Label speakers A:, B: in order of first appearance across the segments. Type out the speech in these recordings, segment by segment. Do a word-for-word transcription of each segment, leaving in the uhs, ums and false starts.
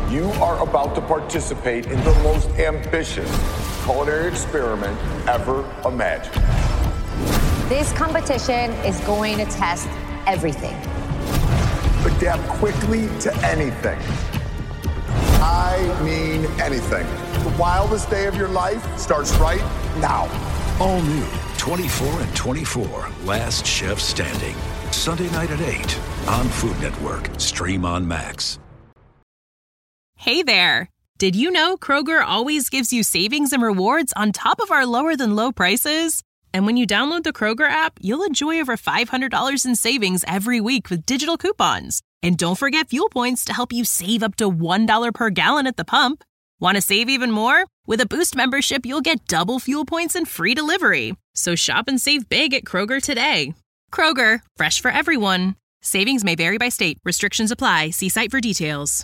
A: You are about to participate in the most ambitious culinary experiment ever imagined.
B: This competition is going to test everything.
A: Adapt quickly to anything. I mean anything. The wildest day of your life starts right now.
C: All new, twenty-four and twenty-four, Last Chef Standing. Sunday night at eight on Food Network. Stream on Max.
D: Hey there. Did you know Kroger always gives you savings and rewards on top of our lower than low prices? And when you download the Kroger app, you'll enjoy over five hundred dollars in savings every week with digital coupons. And don't forget fuel points to help you save up to one dollar per gallon at the pump. Want to save even more? With a Boost membership, you'll get double fuel points and free delivery. So shop and save big at Kroger today. Kroger, fresh for everyone. Savings may vary by state. Restrictions apply. See site for details.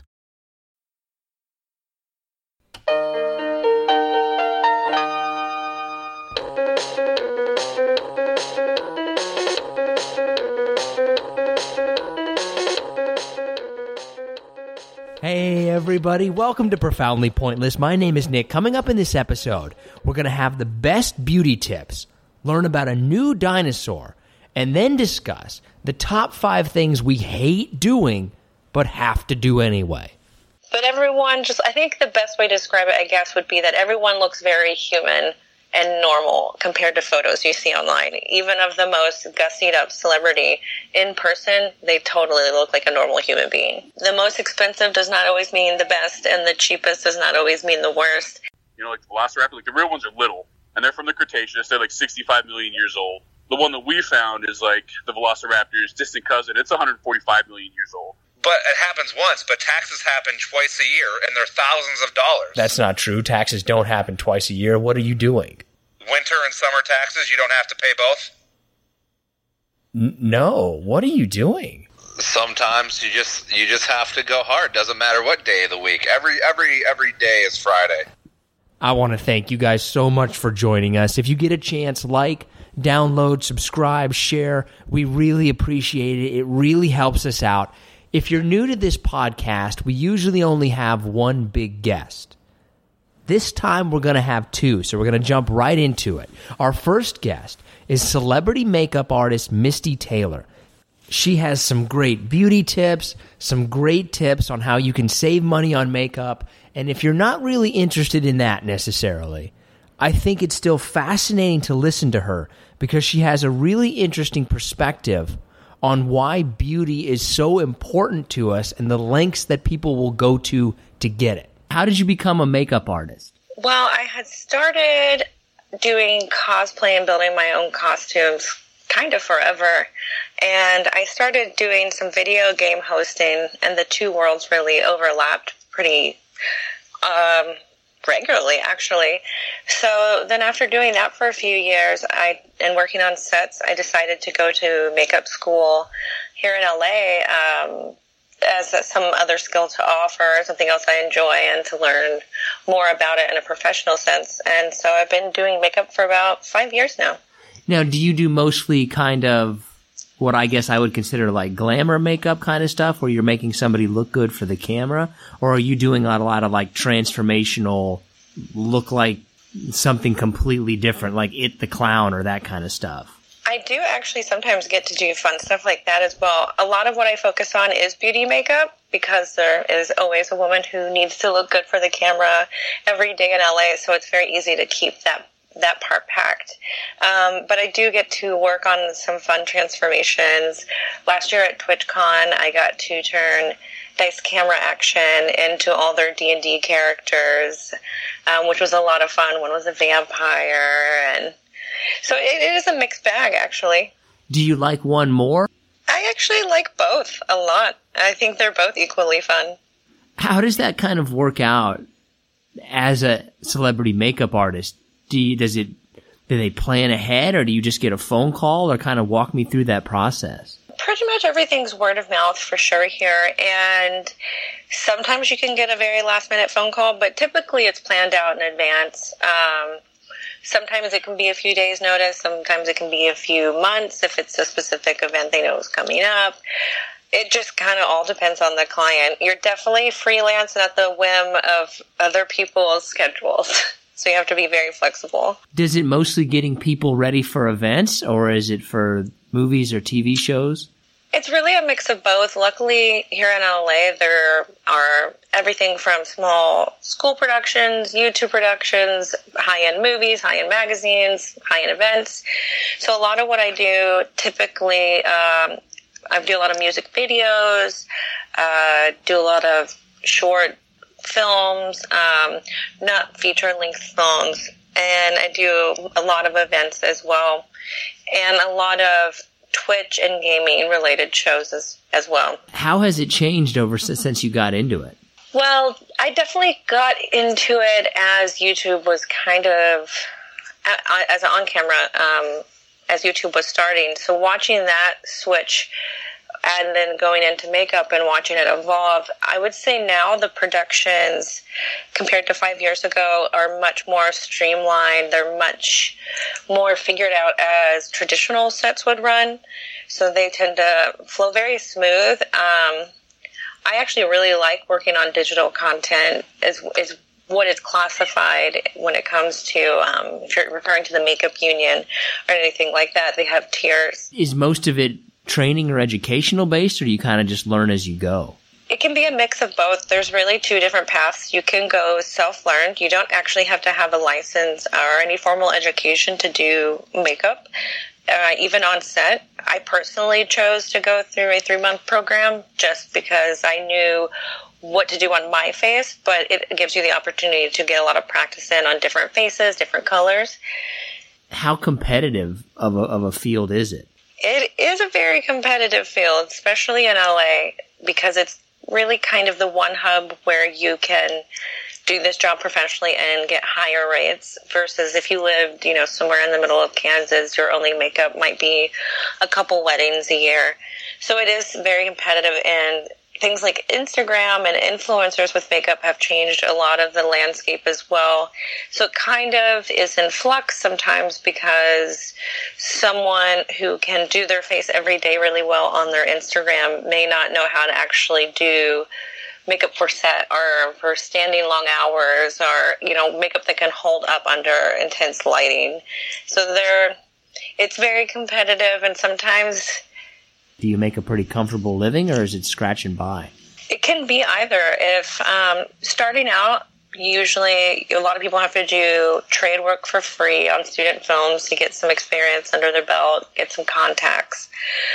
E: Hey everybody, welcome to Profoundly Pointless. My name is Nick. Coming up in this episode, we're going to have the best beauty tips, learn about a new dinosaur, and then discuss the top five things we hate doing but have to do anyway.
F: But everyone just, I think the best way to describe it, I guess, would be that everyone looks very human and normal compared to photos you see online. Even of the most gussied up celebrity, in person, they totally look like a normal human being. The most expensive does not always mean the best, and the cheapest does not always mean the worst.
G: You know, like the Velociraptor, like the real ones are little, and they're from the Cretaceous. They're like sixty-five million years old. The one that we found is like the Velociraptor's distant cousin. It's one hundred forty-five million years old.
H: But it happens once, but taxes happen twice a year, and they're thousands of dollars.
E: That's not true. Taxes don't happen twice a year. What are you doing?
H: Winter and summer taxes, you don't have to pay both?
E: N- no. What are you doing?
H: Sometimes you just you just have to go hard. Doesn't matter what day of the week. Every every every day is Friday.
E: I want to thank you guys so much for joining us. If you get a chance, like, download, subscribe, share. We really appreciate it. It really helps us out. If you're new to this podcast, we usually only have one big guest. This time we're going to have two, so we're going to jump right into it. Our first guest is celebrity makeup artist Misty Taylor. She has some great beauty tips, some great tips on how you can save money on makeup, and if you're not really interested in that necessarily, I think it's still fascinating to listen to her because she has a really interesting perspective on why beauty is so important to us and the lengths that people will go to to get it. How did you become a makeup artist?
F: Well, I had started doing cosplay and building my own costumes kind of forever. And I started doing some video game hosting, and the two worlds really overlapped pretty um, regularly, actually. So then after doing that for a few years I and working on sets, I decided to go to makeup school here in L A um, as some other skill to offer, something else I enjoy, and to learn more about it in a professional sense. And so I've been doing makeup for about five years now.
E: Now, do you do mostly kind of what I guess I would consider like glamour makeup kind of stuff where you're making somebody look good for the camera? Or are you doing a lot of like transformational, look like something completely different, like It the Clown or that kind of stuff?
F: I do actually sometimes get to do fun stuff like that as well. A lot of what I focus on is beauty makeup because there is always a woman who needs to look good for the camera every day in L A, so it's very easy to keep that that part packed. Um, but I do get to work on some fun transformations. Last year at TwitchCon, I got to turn Dice Camera Action into all their D and D characters, um, which was a lot of fun. One was a vampire, and so it, it is a mixed bag, actually.
E: Do you like one more?
F: I actually like both a lot. I think they're both equally fun.
E: How does that kind of work out as a celebrity makeup artist? Do you, does it, do they plan ahead, or do you just get a phone call, or kind of walk me through that process?
F: Pretty much everything's word of mouth for sure here, and sometimes you can get a very last minute phone call, but typically it's planned out in advance. Um, sometimes it can be a few days notice, sometimes it can be a few months if it's a specific event they know is coming up. It just kind of all depends on the client. You're definitely freelance and at the whim of other people's schedules. So you have to be very flexible.
E: Does it mostly getting people ready for events, or is it for movies or T V shows?
F: It's really a mix of both. Luckily, here in L A, there are everything from small school productions, YouTube productions, high-end movies, high-end magazines, high-end events. So a lot of what I do typically, um, I do a lot of music videos, uh, do a lot of short films, um, not feature-length songs, and I do a lot of events as well, and a lot of Twitch and gaming related shows as, as well.
E: How has it changed over since you got into it?
F: Well, I definitely got into it as YouTube was kind of, as an on-camera, um, as YouTube was starting. So watching that switch and then going into makeup and watching it evolve, I would say now the productions, compared to five years ago, are much more streamlined. They're much more figured out as traditional sets would run. So they tend to flow very smooth. Um, I actually really like working on digital content, is, is what is classified when it comes to, um, if you're referring to the Makeup Union or anything like that, they have tiers.
E: Is most of it training or educational based, or do you kind of just learn as you go?
F: It can be a mix of both. There's really two different paths. You can go self-learned. You don't actually have to have a license or any formal education to do makeup, uh, even on set. I personally chose to go through a three-month program just because I knew what to do on my face, but it gives you the opportunity to get a lot of practice in on different faces, different colors.
E: How competitive of a, of a field is it?
F: It is a very competitive field, especially in L A, because it's really kind of the one hub where you can do this job professionally and get higher rates versus if you lived, you know, somewhere in the middle of Kansas, your only makeup might be a couple weddings a year. So it is very competitive, and things like Instagram and influencers with makeup have changed a lot of the landscape as well. So it kind of is in flux sometimes because someone who can do their face every day really well on their Instagram may not know how to actually do makeup for set or for standing long hours, or, you know, makeup that can hold up under intense lighting. So there, it's very competitive, and sometimes...
E: Do you make a pretty comfortable living, or is it scratch and buy?
F: It can be either. If um, starting out, usually a lot of people have to do trade work for free on student films to get some experience under their belt, get some contacts.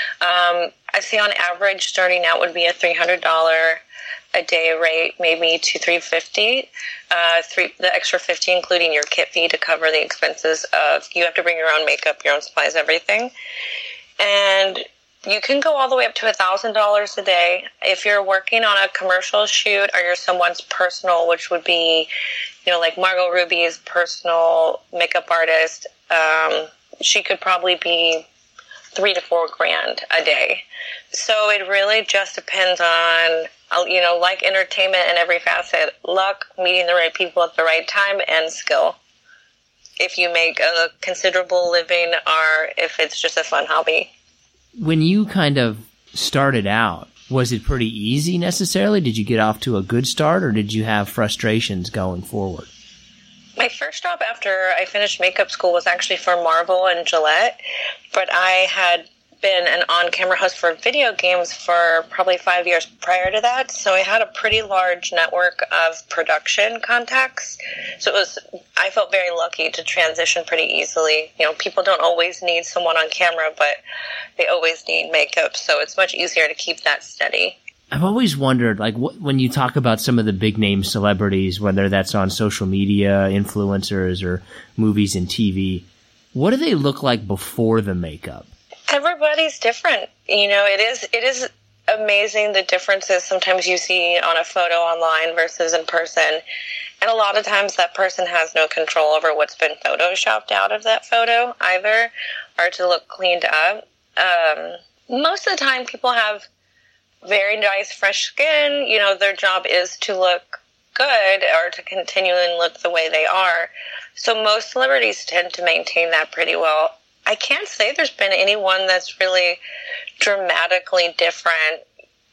F: Um, I see on average starting out would be a three hundred dollars a day rate, maybe to three hundred fifty dollars. Uh, three, the extra fifty dollars including your kit fee to cover the expenses of, you have to bring your own makeup, your own supplies, everything. And you can go all the way up to one thousand dollars a day. If you're working on a commercial shoot or you're someone's personal, which would be, you know, like Margot Robbie's personal makeup artist, um, she could probably be three to four grand a day. So it really just depends on, you know, like entertainment in every facet, luck, meeting the right people at the right time, and skill. If you make a considerable living or if it's just a fun hobby.
E: When you kind of started out, was it pretty easy necessarily? Did you get off to a good start, or did you have frustrations going forward?
F: My first job after I finished makeup school was actually for Marvel and Gillette, but I had been an on-camera host for video games for probably five years prior to that, so I had a pretty large network of production contacts. So it was, I felt very lucky to transition pretty easily. You know, people don't always need someone on camera, but they always need makeup, so it's much easier to keep that steady.
E: I've always wondered, like, wh- when you talk about some of the big-name celebrities, whether that's on social media, influencers, or movies and T V, what do they look like before the makeup?
F: Everybody's different. You know, it is it is amazing the differences sometimes you see on a photo online versus in person. And a lot of times that person has no control over what's been photoshopped out of that photo either, or to look cleaned up. Um, most of the time people have very nice, fresh skin. You know, their job is to look good or to continually look the way they are. So most celebrities tend to maintain that pretty well. I can't say there's been anyone that's really dramatically different.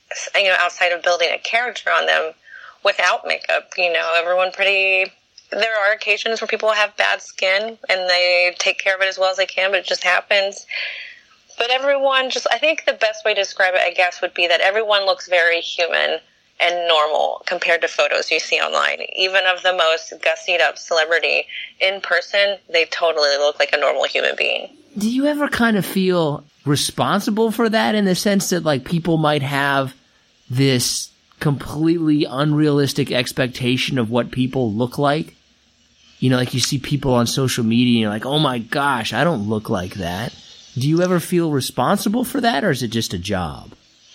F: you know, outside of building a character on them without makeup. You know, everyone pretty, there are occasions where people have bad skin and they take care of it as well as they can, but it just happens. But everyone just, I think the best way to describe it, I guess, would be that everyone looks very human and normal compared to photos you see online. Even of the most gussied up celebrity, in person, they totally look like a normal human being.
E: Do you ever kind of feel responsible for that, in the sense that, like, people might have this completely unrealistic expectation of what people look like? You know, like you see people on social media and you're like, oh my gosh, I don't look like that. Do you ever feel responsible for that, or is it just a job?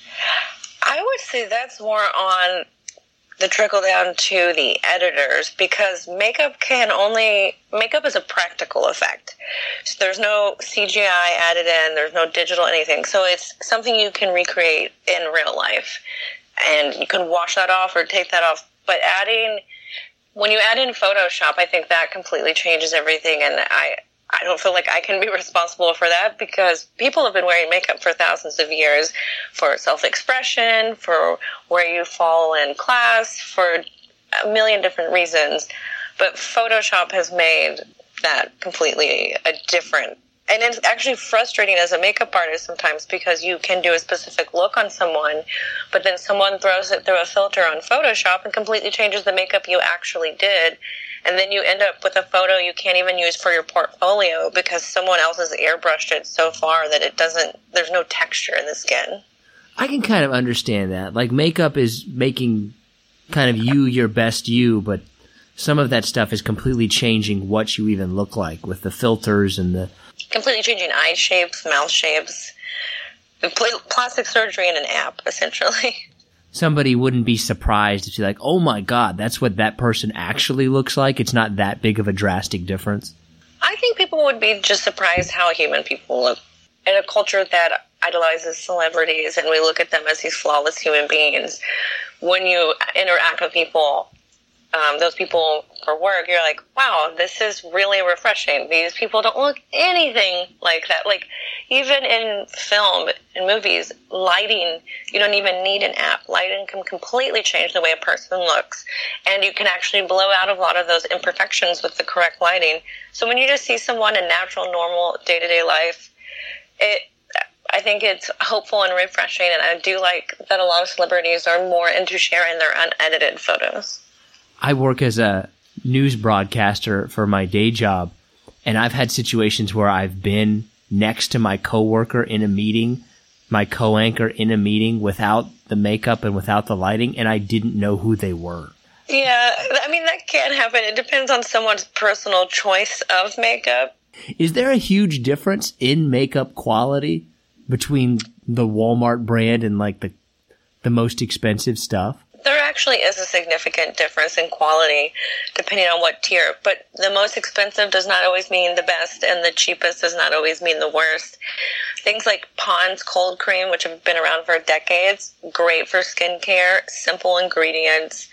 F: I would say that's more on the trickle down to the editors, because makeup can only, makeup is a practical effect. So there's no C G I added in, there's no digital anything. So it's something you can recreate in real life. And you can wash that off or take that off. But adding, when you add in Photoshop, I think that completely changes everything. And I, I don't feel like I can be responsible for that, because people have been wearing makeup for thousands of years for self-expression, for where you fall in class, for a million different reasons. But Photoshop has made that completely a different. And it's actually frustrating as a makeup artist sometimes, because you can do a specific look on someone, but then someone throws it through a filter on Photoshop and completely changes the makeup you actually did. And then you end up with a photo you can't even use for your portfolio because someone else has airbrushed it so far that it doesn't, there's no texture in the skin.
E: I can kind of understand that. Like, makeup is making kind of you your best you, but some of that stuff is completely changing what you even look like with the filters and the...
F: Completely changing eye shapes, mouth shapes, pl- plastic surgery in an app, essentially.
E: Somebody wouldn't be surprised if you're like, oh my God, that's what that person actually looks like. It's not that big of a drastic difference.
F: I think people would be just surprised how human people look. In a culture that idolizes celebrities and we look at them as these flawless human beings, when you interact with people, um, those people for work, you're like, wow, this is really refreshing. These people don't look anything like that. Like, even in film and movies, lighting, you don't even need an app. Lighting can completely change the way a person looks. And you can actually blow out a lot of those imperfections with the correct lighting. So when you just see someone in natural, normal, day-to-day life, it, I think it's hopeful and refreshing. And I do like that a lot of celebrities are more into sharing their unedited photos.
E: I work as a news broadcaster for my day job, and I've had situations where I've been next to my coworker in a meeting, my co-anchor in a meeting without the makeup and without the lighting, and I didn't know who they were.
F: Yeah, I mean, that can happen. It depends on someone's personal choice of makeup.
E: Is there a huge difference in makeup quality between the Walmart brand and, like, the the most expensive stuff?
F: There actually is a significant difference in quality depending on what tier, but the most expensive does not always mean the best, and the cheapest does not always mean the worst. Things like Pond's Cold Cream, which have been around for decades, great for skincare, simple ingredients.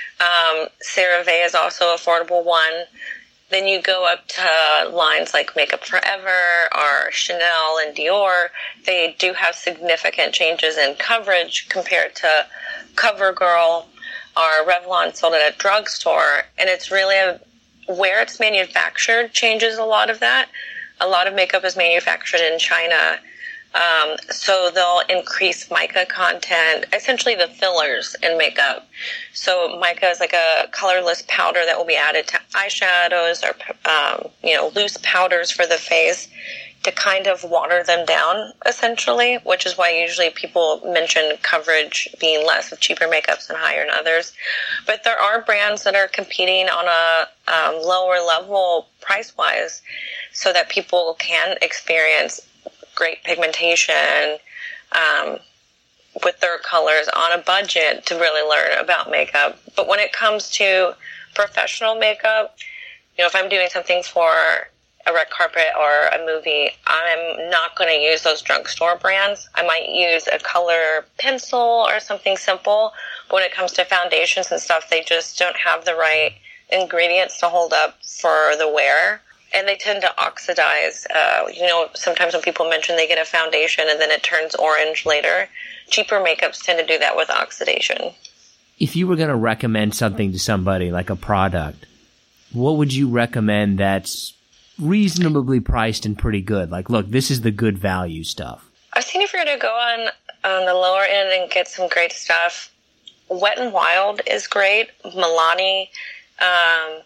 F: Um, CeraVe is also an affordable one. Then you go up to lines like Makeup Forever or Chanel and Dior. They do have significant changes in coverage compared to CoverGirl or Revlon sold at a drugstore. And it's really a, where it's manufactured changes a lot of that. A lot of makeup is manufactured in China. Um, so they'll increase mica content, essentially the fillers in makeup. So mica is like a colorless powder that will be added to eyeshadows or, um, you know, loose powders for the face to kind of water them down, essentially, which is why usually people mention coverage being less of cheaper makeups and higher in others. But there are brands that are competing on a um, lower level price-wise so that people can experience great pigmentation um, with their colors on a budget to really learn about makeup. But when it comes to professional makeup, you know, if I'm doing something for a red carpet or a movie, I'm not going to use those drugstore brands. I might use a color pencil or something simple. But when it comes to foundations and stuff, they just don't have the right ingredients to hold up for the wear. and they tend to oxidize. Uh, you know, sometimes when people mention they get a foundation and then it turns orange later, cheaper makeups tend to do that with oxidation.
E: If you were going to recommend something to somebody, like a product, what would you recommend that's reasonably priced and pretty good? Like, look, this is the good value stuff.
F: I think if you're going to go on, on the lower end and get some great stuff, Wet n Wild is great. Milani, um,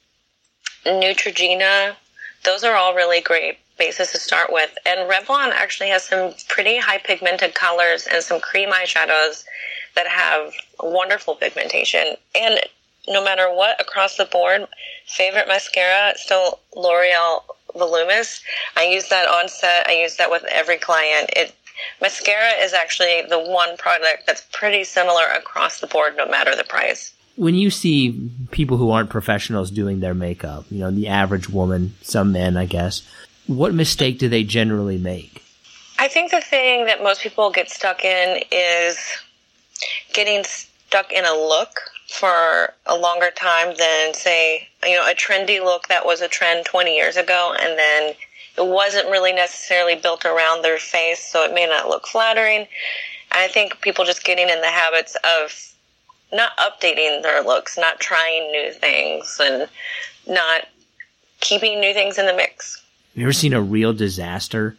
F: Neutrogena, those are all really great bases to start with. And Revlon actually has some pretty high pigmented colors and some cream eyeshadows that have wonderful pigmentation. And no matter what, across the board, favorite mascara, still L'Oreal Voluminous. I use that on set. I use that with every client. It Mascara is actually the one product that's pretty similar across the board, no matter the price.
E: When you see people who aren't professionals doing their makeup, you know, the average woman, some men, I guess, what mistake do they generally make?
F: I think the thing that most people get stuck in is getting stuck in a look for a longer time than, say, you know, a trendy look that was a trend twenty years ago, and then it wasn't really necessarily built around their face, so it may not look flattering. And I think people just getting in the habits of not updating their looks, not trying new things, and not keeping new things in the mix.
E: Have you ever seen a real disaster?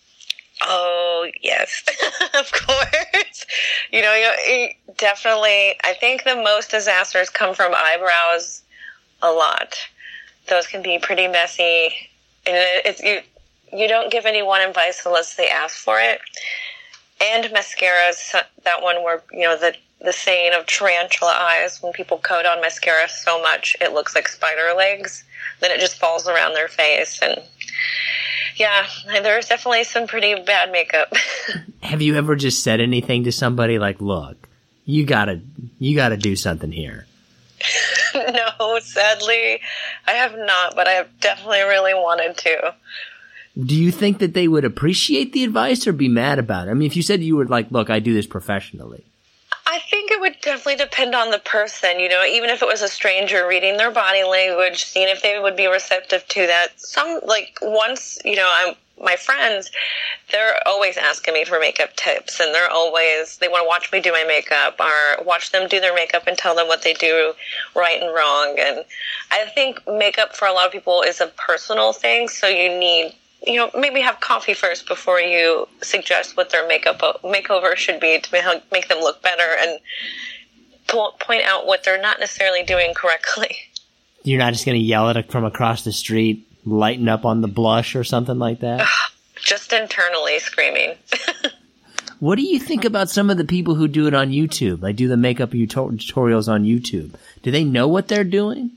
F: Oh, yes, of course. You know, you know, definitely, I think the most disasters come from eyebrows a lot. Those can be pretty messy. And it's, you, you don't give anyone advice unless they ask for it. And mascaras, that one where, you know, the, the saying of tarantula eyes, when people coat on mascara so much it looks like spider legs, then it just falls around their face. And yeah, there's definitely some pretty bad makeup.
E: Have you ever just said anything to somebody like, look, you gotta, you gotta do something here?
F: No, sadly, I have not, but I have definitely really wanted to.
E: Do you think that they would appreciate the advice or be mad about it? I mean, if you said you were like, look, I do this professionally.
F: I think it would definitely depend on the person, you know, even if it was a stranger, reading their body language, seeing if they would be receptive to that. Some, like, once, you know, I'm, my friends, they're always asking me for makeup tips, and they're always, they want to watch me do my makeup or watch them do their makeup and tell them what they do right and wrong. And I think makeup for a lot of people is a personal thing, so you need, you know, maybe have coffee first before you suggest what their makeup makeover should be to make them look better and point out what they're not necessarily doing correctly.
E: You're not just going to yell at it from across the street, lighten up on the blush or something like that?
F: Just internally screaming.
E: What do you think about some of the people who do it on YouTube? Like do the makeup tutorials on YouTube. Do they know what they're doing?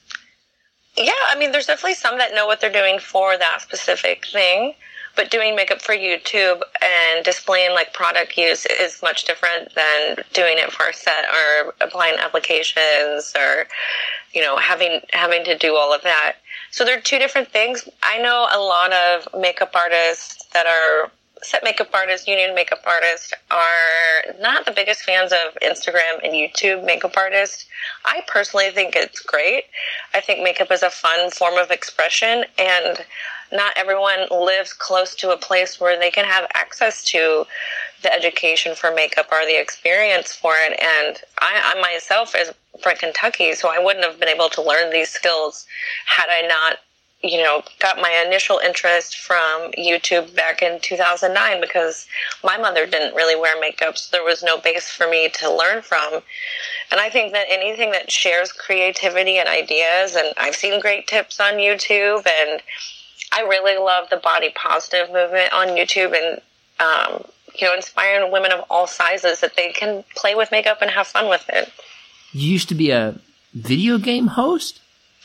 F: Yeah, I mean, there's definitely some that know what they're doing for that specific thing, but doing makeup for YouTube and displaying like product use is much different than doing it for a set or applying applications or, you know, having having to do all of that. So they're two different things. I know a lot of makeup artists that are set makeup artists, union makeup artists, are not the biggest fans of Instagram and YouTube makeup artists. I personally think it's great. I think makeup is a fun form of expression, and not everyone lives close to a place where they can have access to the education for makeup or the experience for it. And I, I myself is from Kentucky, so I wouldn't have been able to learn these skills had I not, you know, got my initial interest from YouTube back in two thousand nine, because my mother didn't really wear makeup, so there was no base for me to learn from. And I think that anything that shares creativity and ideas, and I've seen great tips on YouTube, and I really love the body positive movement on YouTube, and, um, you know, inspiring women of all sizes that they can play with makeup and have fun with it.
E: You used to be a video game host?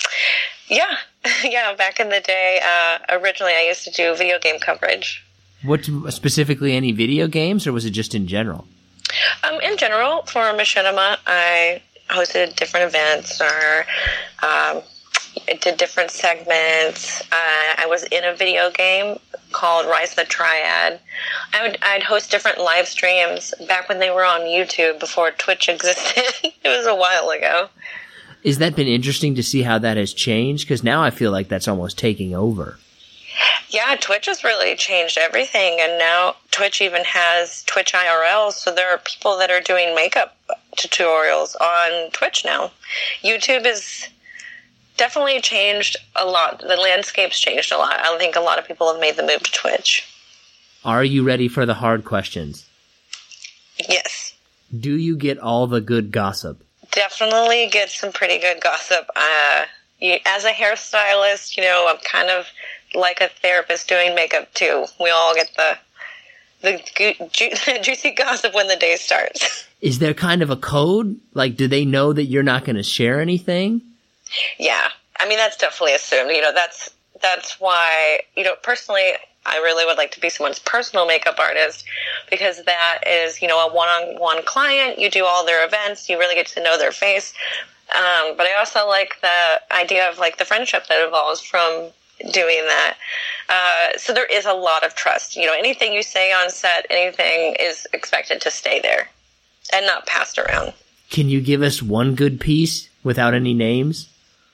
F: Yeah. Yeah, back in the day, uh, originally I used to do video game coverage.
E: What, specifically any video games, or was it just in general?
F: Um, in general, for Machinima, I hosted different events or um, did different segments. Uh, I was in a video game called Rise of the Triad. I would, I'd host different live streams back when they were on YouTube before Twitch existed. It was a while ago.
E: Has that been interesting to see how that has changed? Because now I feel like that's almost taking over.
F: Yeah, Twitch has really changed everything, and now Twitch even has Twitch I R Ls, so there are people that are doing makeup tutorials on Twitch now. YouTube has definitely changed a lot. The landscape's changed a lot. I think a lot of people have made the move to Twitch.
E: Are you ready for the hard questions?
F: Yes.
E: Do you get all the good gossip?
F: Definitely get some pretty good gossip. Uh, you, as a hairstylist, you know, I'm kind of like a therapist doing makeup too. We all get the the ju- ju- juicy gossip when the day starts.
E: Is there kind of a code? Like, do they know that you're not going to share anything?
F: Yeah. I mean, that's definitely assumed. You know, that's that's why, you know, personally, I really would like to be someone's personal makeup artist, because that is, you know, a one-on-one client. You do all their events. You really get to know their face. Um, but I also like the idea of, like, the friendship that evolves from doing that. Uh, so there is a lot of trust. You know, anything you say on set, anything is expected to stay there and not passed around.
E: Can you give us one good piece without any names?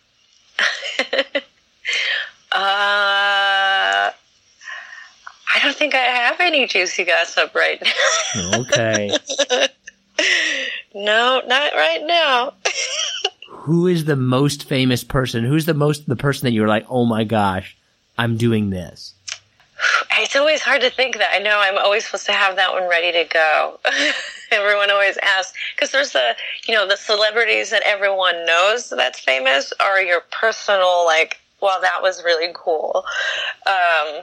E: uh... I don't think I have any juicy gossip right now. Okay.
F: No, not right now.
E: Who is the most famous person? Who's the most the person that you're like, oh my gosh, I'm doing this?
F: It's always hard to think that. I know I'm always supposed to have that one ready to go. Everyone always asks, because there's the, you know, the celebrities that everyone knows that's famous, or your personal, like, well, that was really cool. Um,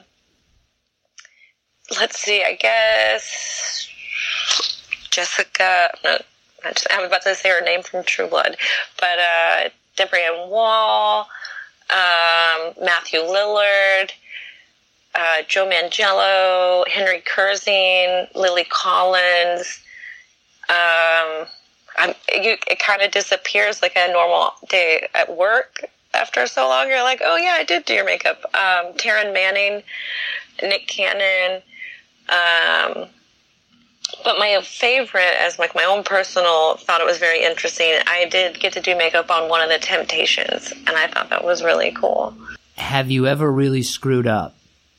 F: let's see, I guess Jessica, no, I'm about to say her name from True Blood, but uh, Deborah Ann Wall, um, Matthew Lillard, uh, Joe Manganiello, Henry Kurzine, Lily Collins. Um, I'm, you, it kind of disappears like a normal day at work after so long. You're like, oh yeah, I did do your makeup. Um, Taryn Manning, Nick Cannon. Um, but my favorite, as like my own personal, thought it was very interesting. I did get to do makeup on one of the Temptations, and I thought that was really cool.
E: Have you ever really screwed up?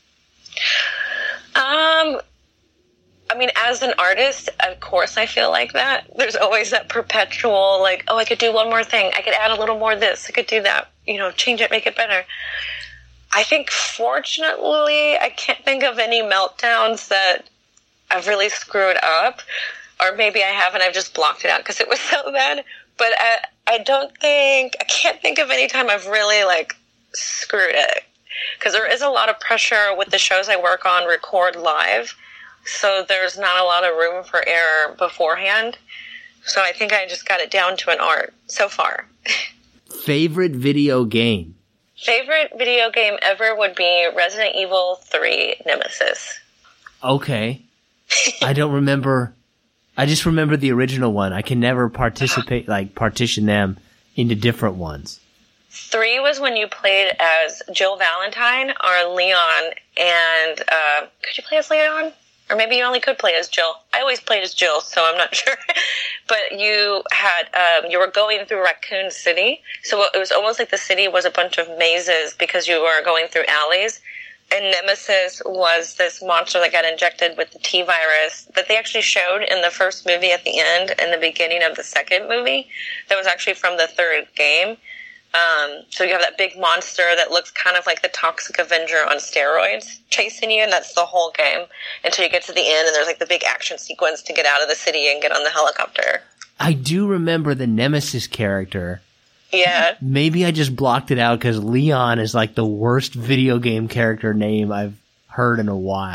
F: Um, I mean, as an artist, of course I feel like that. There's always that perpetual, like, oh, I could do one more thing. I could add a little more of this. I could do that. You know, change it, make it better. I think, fortunately, I can't think of any meltdowns that I've really screwed up. Or maybe I haven't, I've just blocked it out because it was so bad. But I, I don't think, I can't think of any time I've really, like, screwed it. Because there is a lot of pressure with the shows I work on, record live. So there's not a lot of room for error beforehand. So I think I just got it down to an art so far.
E: Favorite video game?
F: Favorite video game ever would be Resident Evil three Nemesis.
E: Okay. I don't remember. I just remember the original one. I can never participate, uh-huh. like partition them into different ones.
F: Three was when you played as Jill Valentine or Leon, and uh, could you play as Leon? Or maybe you only could play as Jill. I always played as Jill, so I'm not sure. But you had, um, you were going through Raccoon City. So it was almost like the city was a bunch of mazes because you were going through alleys. And Nemesis was this monster that got injected with the T-virus that they actually showed in the first movie at the end and the beginning of the second movie. That was actually from the third game. Um, so you have that big monster that looks kind of like the Toxic Avenger on steroids chasing you, and that's the whole game until you get to the end, and there's like the big action sequence to get out of the city and get on the helicopter.
E: I do remember the Nemesis character.
F: Yeah.
E: Maybe I just blocked it out because Leon is like the worst video game character name I've heard in a while.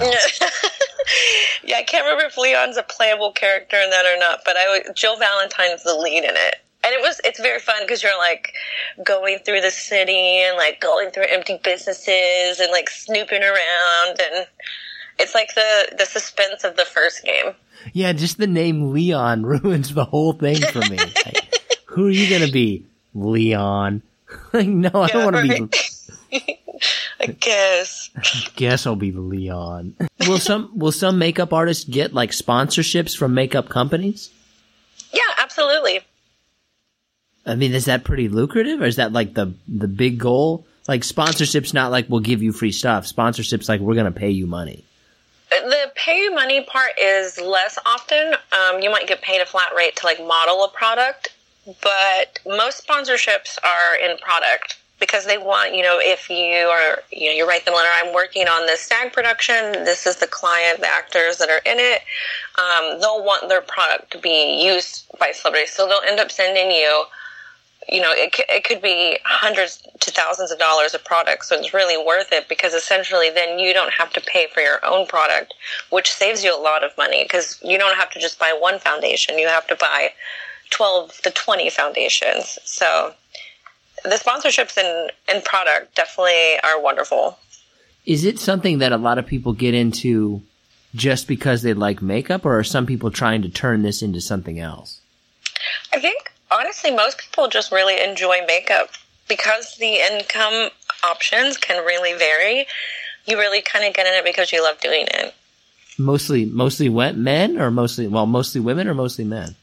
F: Yeah, I can't remember if Leon's a playable character in that or not, but I Jill Valentine's the lead in it. And it was, it's very fun because you're like going through the city and like going through empty businesses and like snooping around, and it's like the, the suspense of the first game.
E: Yeah, just the name Leon ruins the whole thing for me. Like, who are you going to be? Leon. Like, no, I
F: yeah,
E: don't want
F: right?
E: to be.
F: I guess.
E: I guess I'll be Leon. Will some, will some makeup artists get like sponsorships from makeup companies?
F: Yeah, absolutely.
E: I mean, is that pretty lucrative, or is that like the the big goal? Like, sponsorship's not like we'll give you free stuff. Sponsorship's like we're going to pay you money.
F: The pay you money part is less often. Um, you might get paid a flat rate to like model a product, but most sponsorships are in product because they want, you know, if you are, you know, you write them a letter, I'm working on this SAG production, this is the client, the actors that are in it, um, they'll want their product to be used by celebrities. So they'll end up sending you, you know, it, it could be hundreds to thousands of dollars of product. So it's really worth it because essentially then you don't have to pay for your own product, which saves you a lot of money because you don't have to just buy one foundation. You have to buy twelve to twenty foundations. So the sponsorships and, and product definitely are wonderful.
E: Is it something that a lot of people get into just because they like makeup, or are some people trying to turn this into something else?
F: I think, honestly, most people just really enjoy makeup because the income options can really vary. You really kind of get in it because you love doing it.
E: Mostly, mostly men, or mostly, well, mostly women, or mostly men?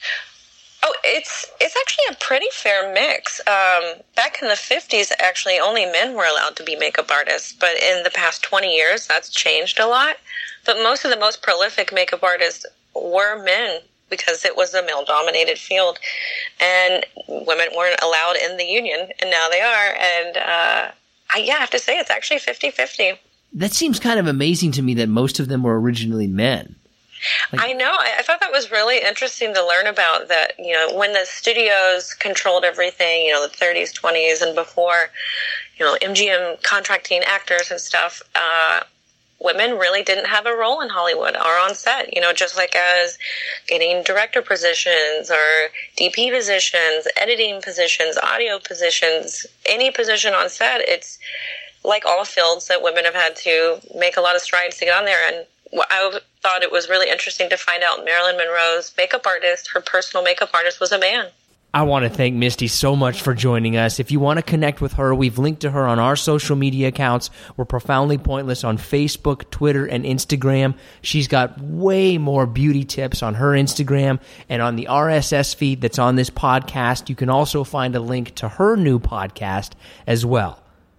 F: Oh, it's it's actually a pretty fair mix. Um, back in the fifties, actually, only men were allowed to be makeup artists. But in the past twenty years, that's changed a lot. But most of the most prolific makeup artists were men because it was a male-dominated field. And women weren't allowed in the union, and now they are. And uh, I, yeah, I have to say, it's actually fifty-fifty.
E: That seems kind of amazing to me that most of them were originally men. Like,
F: I know. I, I thought that was really interesting to learn about that, you know, when the studios controlled everything, you know, the thirties, twenties, and before, you know, M G M contracting actors and stuff, uh, women really didn't have a role in Hollywood or on set, you know, just like as getting director positions or D P positions, editing positions, audio positions, any position on set. It's like all fields that women have had to make a lot of strides to get on there. And I thought it was really interesting to find out Marilyn Monroe's makeup artist, her personal makeup artist, was a man.
E: I want to thank Misty so much for joining us. If you want to connect with her, we've linked to her on our social media accounts. We're Profoundly Pointless on Facebook, Twitter, and Instagram. She's got way more beauty tips on her Instagram, and on the R S S feed that's on this podcast, you can also find a link to her new podcast as well.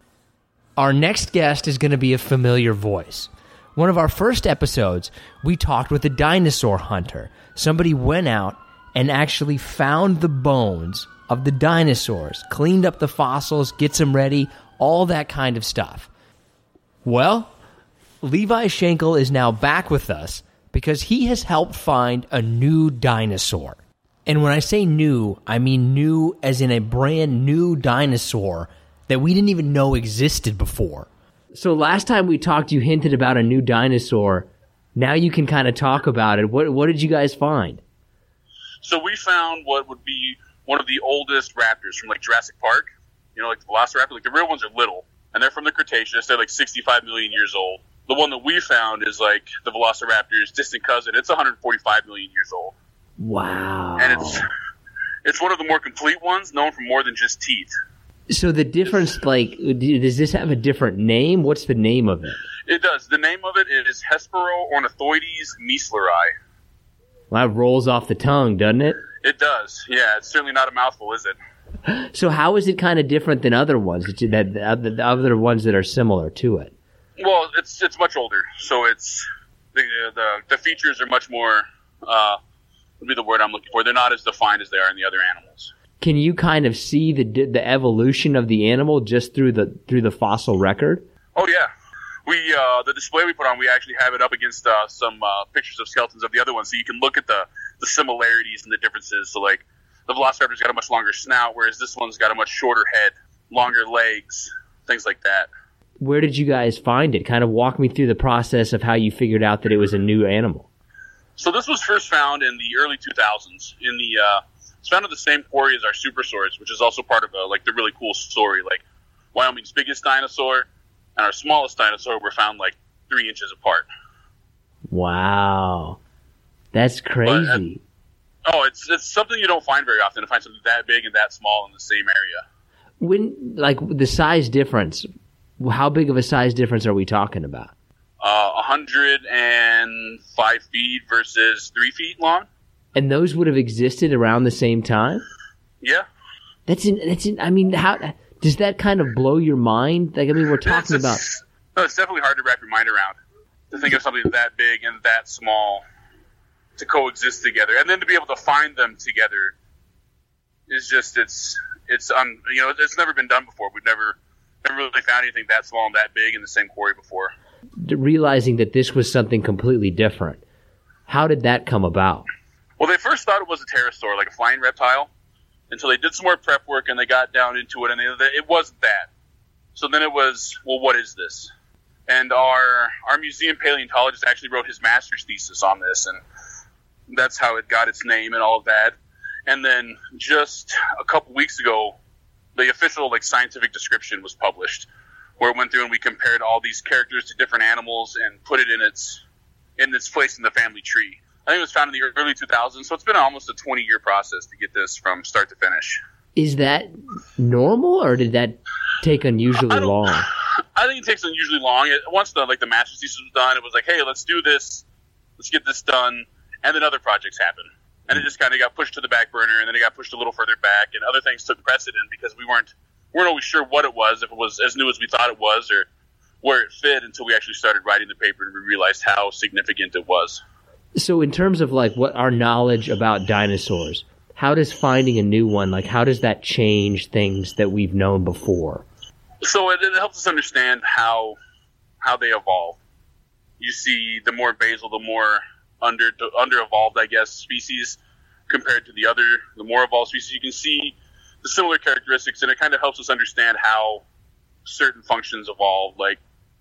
E: Our next guest is going to be a familiar voice. One of our first episodes, we talked with a dinosaur hunter. Somebody went out and actually found the bones of the dinosaurs, cleaned up the fossils, gets them ready, all that kind of stuff. Well, Levi Schenkel is now back with us because he has helped find a new dinosaur. And when I say new, I mean new as in a brand new dinosaur that we didn't even know existed before. So last time we talked, you hinted about a new dinosaur. Now you can kind of talk about it. What what did you guys find?
G: So we found what would be one of the oldest raptors from like Jurassic Park. You know, like the Velociraptor. Like the real ones are little, and they're from the Cretaceous. They're like sixty-five million years old. The one that we found is like the Velociraptor's distant cousin. It's one hundred forty-five million years old.
E: Wow.
G: And it's it's one of the more complete ones, known for more than just teeth.
E: So the difference, like, does this have a different name? What's the name of it?
G: It does. The name of it is Hesperoornithoides meisleri.
E: Well, that rolls off the tongue, doesn't it?
G: It does. Yeah, it's certainly not a mouthful, is it?
E: So how is it kind of different than other ones, that the other ones that are similar to it?
G: Well, it's it's much older, so it's the the, the features are much more. Uh, would be the word I'm looking for. They're not as defined as they are in the other animals.
E: Can you kind of see the the evolution of the animal just through the through the fossil record?
G: Oh yeah, we uh, the display we put on, we actually have it up against uh, some uh, pictures of skeletons of the other ones, so you can look at the, the similarities and the differences. So like the Velociraptor's got a much longer snout, whereas this one's got a much shorter head, longer legs, things like that.
E: Where did you guys find it? Kind of walk me through the process of how you figured out that it was a new animal.
G: So this was first found in the early two thousands in the. Uh, It's found in the same quarry as our Supersaurs, which is also part of a, like the really cool story. Like Wyoming's biggest dinosaur and our smallest dinosaur were found like three inches apart.
E: Wow, that's crazy.
G: But, uh, oh, it's it's something you don't find very often to find something that big and that small in the same area.
E: When like the size difference, how big of a size difference are we talking about?
G: Uh, one hundred five feet versus three feet long.
E: And those would have existed around the same time?
G: Yeah.
E: That's in, that's in, I mean, how does that kind of blow your mind? Like, I mean, we're talking
G: it's,
E: about.
G: No, it's definitely hard to wrap your mind around. To think of something that big and that small to coexist together, and then to be able to find them together is just it's it's un you know it's never been done before. We've never never really found anything that small and that big in the same quarry before.
E: Realizing that this was something completely different, how did that come about?
G: Well, they first thought it was a pterosaur, like a flying reptile, until they did some more prep work and they got down into it, and they, it wasn't that. So then it was, well, what is this? And our our museum paleontologist actually wrote his master's thesis on this, and that's how it got its name and all of that. And then just a couple weeks ago, the official like scientific description was published, where it went through and we compared all these characters to different animals and put it in its in its place in the family tree. I think it was found in the early two thousands, so it's been almost a twenty-year process to get this from start to finish.
E: Is that normal, or did that take unusually long?
G: I think it takes unusually long. It, once the like the master's thesis was done, it was like, hey, let's do this, let's get this done, and then other projects happened, and it just kind of got pushed to the back burner, and then it got pushed a little further back, and other things took precedent because we weren't weren't always sure what it was, if it was as new as we thought it was, or where it fit, until we actually started writing the paper and we realized how significant it was.
E: So in terms of like what our knowledge about dinosaurs, how does finding a new one, like how does that change things that we've known before?
G: So it, it helps us understand how how they evolve. You see, the more basal, the more under under evolved, I guess, species compared to the other, the more evolved species. You can see the similar characteristics, and it kind of helps us understand how certain functions evolve. Like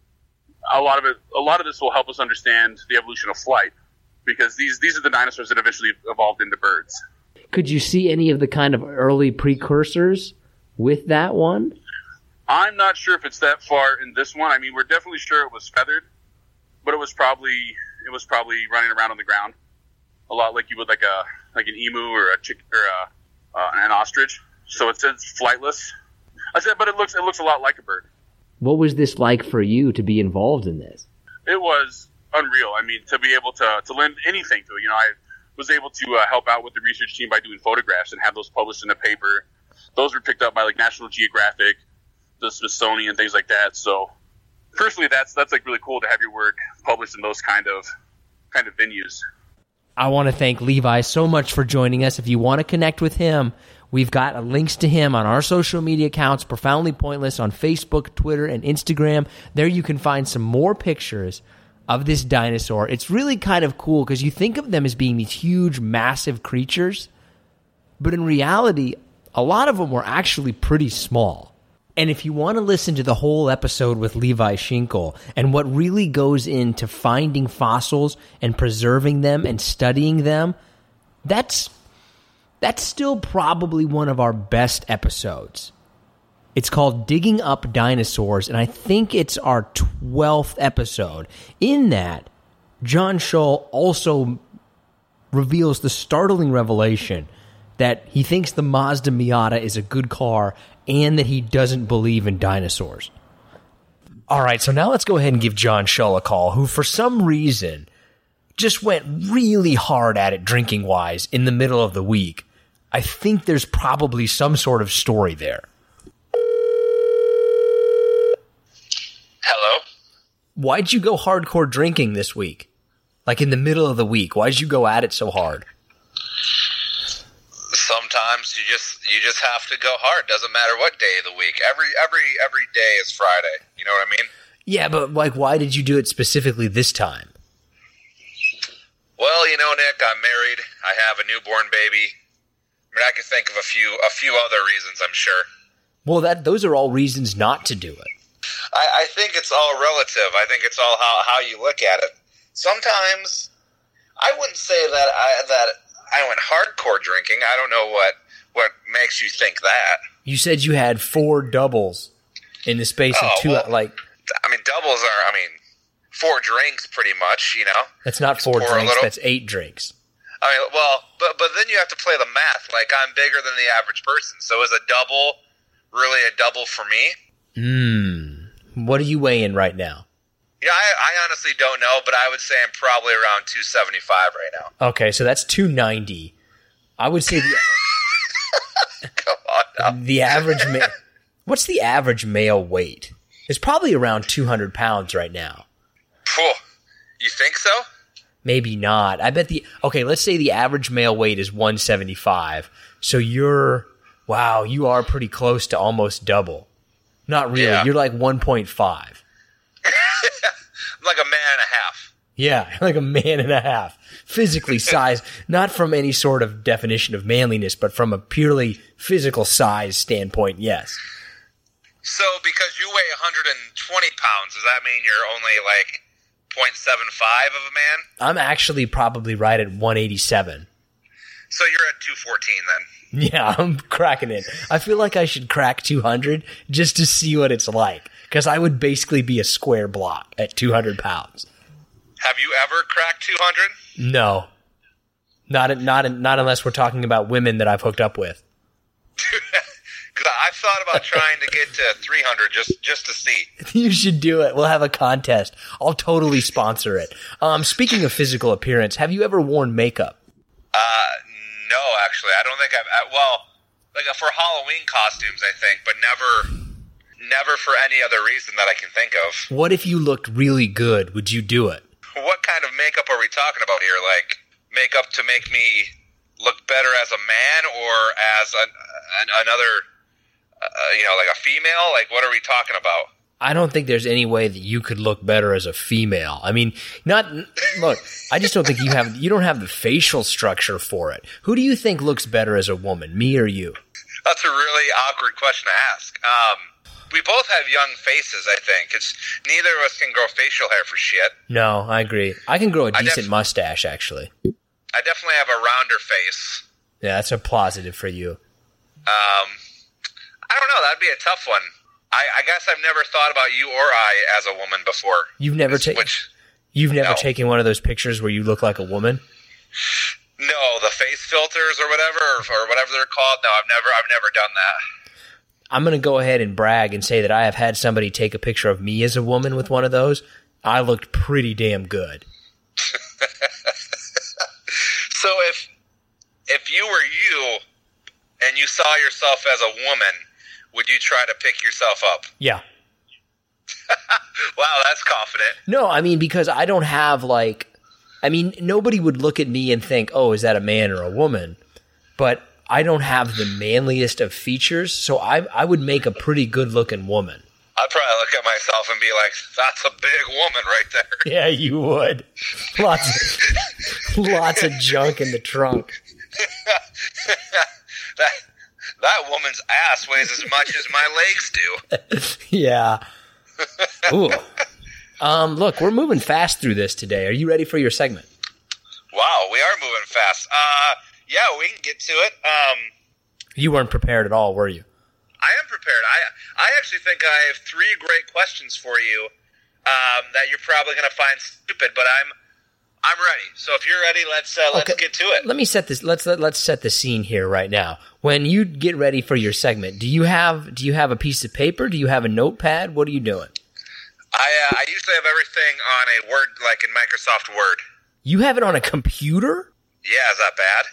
G: a lot of it, a lot of this will help us understand the evolution of flight, because these these are the dinosaurs that eventually evolved into birds.
E: Could you see any of the kind of early precursors with that one?
G: I'm not sure if it's that far in this one. I mean, we're definitely sure it was feathered, but it was probably it was probably running around on the ground, a lot like you would like a like an emu or a chick or a, uh, an ostrich. So it says flightless. I said, but it looks it looks a lot like a bird.
E: What was this like for you to be involved in this?
G: It was unreal. I mean, to be able to to lend anything to it. You know, I was able to uh, help out with the research team by doing photographs and have those published in a paper. Those were picked up by like National Geographic, the Smithsonian, things like that. So personally, that's that's like really cool to have your work published in those kind of kind of venues.
E: I want to thank Levi so much for joining us. If you want to connect with him, we've got links to him on our social media accounts, Profoundly Pointless, on Facebook, Twitter, and Instagram. There you can find some more pictures of this dinosaur. It's really kind of cool because you think of them as being these huge, massive creatures, but in reality, a lot of them were actually pretty small. And if you want to listen to the whole episode with Levi Schinkel and what really goes into finding fossils and preserving them and studying them, that's that's still probably one of our best episodes. It's called Digging Up Dinosaurs, and I think it's our twelfth episode. In that, John Scholl also reveals the startling revelation that he thinks the Mazda Miata is a good car and that he doesn't believe in dinosaurs. All right, so now let's go ahead and give John Scholl a call, who for some reason just went really hard at it drinking-wise in the middle of the week. I think there's probably some sort of story there.
H: Hello?
E: Why'd you go hardcore drinking this week? Like in the middle of the week, why'd you go at it so hard?
H: Sometimes you just you just have to go hard. Doesn't matter what day of the week. Every every every day is Friday. You know what I mean?
E: Yeah, but like, why did you do it specifically this time?
H: Well, you know, Nick, I'm married. I have a newborn baby. I mean, I can think of a few a few other reasons, I'm sure.
E: Well, that those are all reasons not to do it.
H: I, I think it's all relative. I think it's all how, how you look at it. Sometimes I wouldn't say that I that I went hardcore drinking. I don't know what, what makes you think that.
E: You said you had four doubles in the space
H: oh,
E: of two.
H: Well,
E: like,
H: I mean, doubles are. I mean, four drinks, pretty much. You know,
E: that's not four drinks. That's eight drinks.
H: I mean, well, but but then you have to play the math. Like, I'm bigger than the average person, so is a double really a double for me?
E: Hmm. What are you weighing right now?
H: Yeah, I, I honestly don't know, but I would say I'm probably around two seventy-five right now.
E: Okay, so that's two ninety. I would say the
H: Come on Yeah.
E: The average male. What's the average male weight? It's probably around two hundred pounds right now.
H: Phew. You think so?
E: Maybe not. I bet the okay. Let's say the average male weight is one seventy-five. So you're wow. You are pretty close to almost double. Not really.
H: Yeah.
E: You're like one point five.
H: I'm like a man and a half.
E: Yeah, like a man and a half. Physically size, not from any sort of definition of manliness, but from a purely physical size standpoint, yes.
H: So because you weigh one hundred twenty pounds, does that mean you're only like zero point seven five of a man?
E: I'm actually probably right at one eighty-seven.
H: So you're at two fourteen then?
E: Yeah, I'm cracking it. I feel like I should crack two hundred just to see what it's like, because I would basically be a square block at two hundred pounds.
H: Have you ever cracked two hundred?
E: No. Not, not, not unless we're talking about women that I've hooked up with.
H: Because I've thought about trying to get to three hundred just, just to see.
E: You should do it. We'll have a contest. I'll totally sponsor it. Um, speaking of physical appearance, have you ever worn makeup?
H: Uh, no, actually. I don't think I've, I, well, like for Halloween costumes, I think, but never, never for any other reason that I can think of.
E: What if you looked really good? Would you do it?
H: What kind of makeup are we talking about here? Like makeup to make me look better as a man or as an, an, another, uh, you know, like a female? Like what are we talking about?
E: I don't think there's any way that you could look better as a female. I mean, not look. I just don't think you have. You don't have the facial structure for it. Who do you think looks better as a woman, me or you?
H: That's a really awkward question to ask. Um, we both have young faces. I think it's neither of us can grow facial hair for shit.
E: No, I agree. I can grow a decent
H: def-
E: mustache, actually.
H: I definitely have a rounder face.
E: Yeah, that's a positive for you.
H: Um, I don't know. That'd be a tough one. I, I guess I've never thought about you or I as a woman before.
E: You've never taken. You've never
H: no.
E: taken one of those pictures where you look like a woman?
H: No, the face filters or whatever, or, or whatever they're called. No, I've never, I've never done that.
E: I'm going to go ahead and brag and say that I have had somebody take a picture of me as a woman with one of those. I looked pretty damn good.
H: So if if you were you and you saw yourself as a woman, would you try to pick yourself up?
E: Yeah.
H: Wow, that's confident.
E: No, I mean, because I don't have like, I mean, nobody would look at me and think, oh, is that a man or a woman? But I don't have the manliest of features, so I I would make a pretty good-looking woman.
H: I'd probably look at myself and be like, that's a big woman right there.
E: Yeah, you would. Lots of, lots of junk in the trunk.
H: that that woman's ass weighs as much as my legs do.
E: Yeah. Ooh. Um, look, we're moving fast through this today. Are you ready for your segment?
H: Wow, we are moving fast. Uh, yeah, we can get to it. Um,
E: you weren't prepared at all, were you?
H: I am prepared. I I actually think I have three great questions for you um, that you're probably going to find stupid, but I'm I'm ready. So if you're ready, let's uh, let's
E: okay.
H: get to it.
E: Let me set this. Let's let, let's set the scene here right now. When you get ready for your segment, do you have do you have a piece of paper? Do you have a notepad? What are you doing?
H: I uh, I usually have everything on a Word, like in Microsoft Word.
E: You have it on a computer?
H: Yeah, is that bad?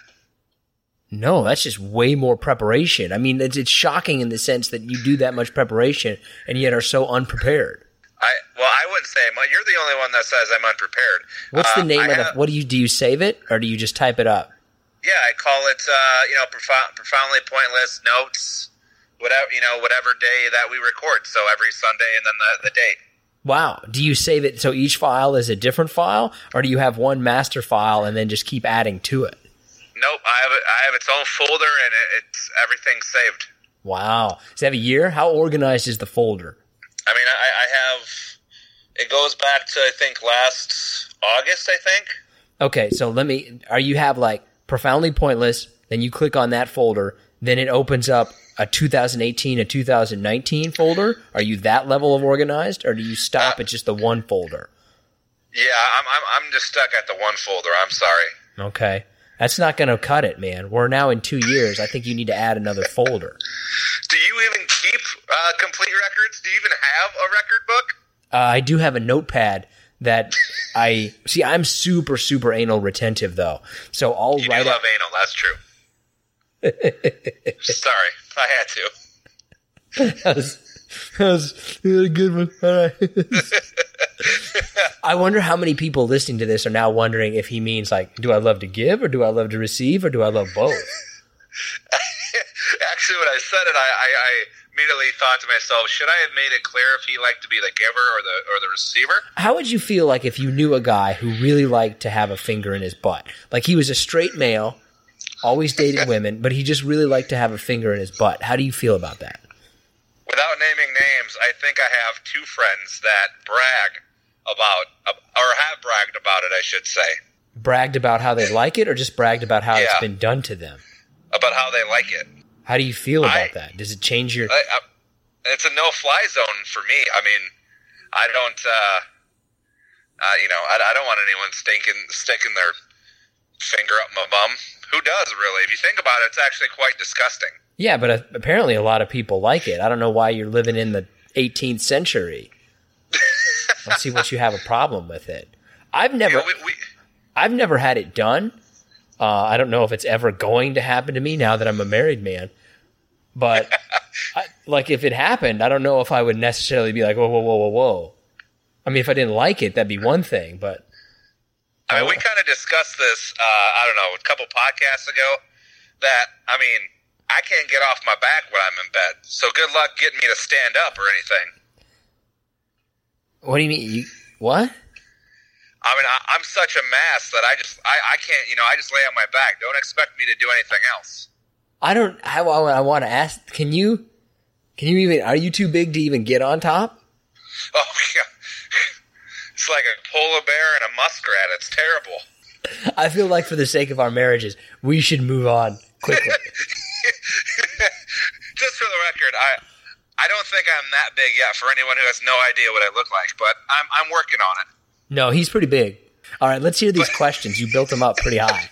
E: No, that's just way more preparation. I mean, it's, it's shocking in the sense that you do that much preparation and yet are so unprepared.
H: I well, I wouldn't say you're the only one that says I'm unprepared.
E: What's the name
H: uh,
E: of the? What do you do? You save it or do you just type it up?
H: Yeah, I call it uh, you know profound, profoundly pointless notes, whatever you know, whatever day that we record. So every Sunday and then the, the date.
E: Wow. Do you save it so each file is a different file, or do you have one master file and then just keep adding to it?
H: Nope, I have it, I have its own folder and it, it's everything's saved.
E: Wow. Does it have a year? How organized is the folder?
H: I mean, I, I have. It goes back to I think last August. I think.
E: Okay, so let me. Are you have like profoundly pointless? Then you click on that folder. Then it opens up a two thousand eighteen, a two thousand nineteen folder. Are you that level of organized, or do you stop uh, at just the one folder?
H: Yeah, I'm. I'm. I'm just stuck at the one folder. I'm sorry.
E: Okay. That's not going to cut it, man. We're now in two years. I think you need to add another folder.
H: Do you even keep uh, complete records? Do you even have a record book?
E: Uh, I do have a notepad that I – see, I'm super, super anal retentive, though. So I'll
H: you
E: write
H: do love
E: out,
H: anal. That's true. Sorry, I had to.
E: That was, that was a good one. All right. I wonder how many people listening to this are now wondering if he means like, do I love to give or do I love to receive or do I love both?
H: Actually, when I said it, I, I, I immediately thought to myself, should I have made it clear if he liked to be the giver or the or the receiver?
E: How would you feel like if you knew a guy who really liked to have a finger in his butt? Like he was a straight male, always dated women, but he just really liked to have a finger in his butt. How do you feel about that?
H: Without naming names, I think I have two friends that brag about, or have bragged about it, I should say.
E: Bragged about how they like it or just bragged about how
H: Yeah.
E: it's been done to them?
H: About how they like it.
E: How do you feel about
H: I-
E: that? Does it change your...
H: I, I, it's a no-fly zone for me. I mean, I don't, uh, uh, you know, I, I don't want anyone stinking, sticking their finger up my bum. Who does, really? If you think about it, it's actually quite disgusting.
E: Yeah, but uh, apparently a lot of people like it. I don't know why you're living in the eighteenth century. Let's see what you have a problem with it. I've never,
H: You know, we, we,
E: I've never had it done. Uh, I don't know if it's ever going to happen to me now that I'm a married man. But I, like, if it happened, I don't know if I would necessarily be like, whoa, whoa, whoa, whoa, whoa. I mean, if I didn't like it, that'd be one thing. But
H: I mean, we kind of discussed this, uh, I don't know, a couple podcasts ago, that, I mean, I can't get off my back when I'm in bed. So good luck getting me to stand up or anything.
E: what do you mean? You, what?
H: I mean, I, I'm such a mass that I just, I, I can't, you know, I just lay on my back. Don't expect me to do anything else.
E: I don't. I, I want to ask. Can you? Can you even? Are you too big to even get on top?
H: Oh, yeah. It's like a polar bear and a muskrat. It's terrible.
E: I feel like for the sake of our marriages, we should move on quickly.
H: Just for the record, I I don't think I'm that big yet for anyone who has no idea what I look like, but I'm I'm working on it.
E: No, he's pretty big. All right, let's hear these questions. You built them up pretty high.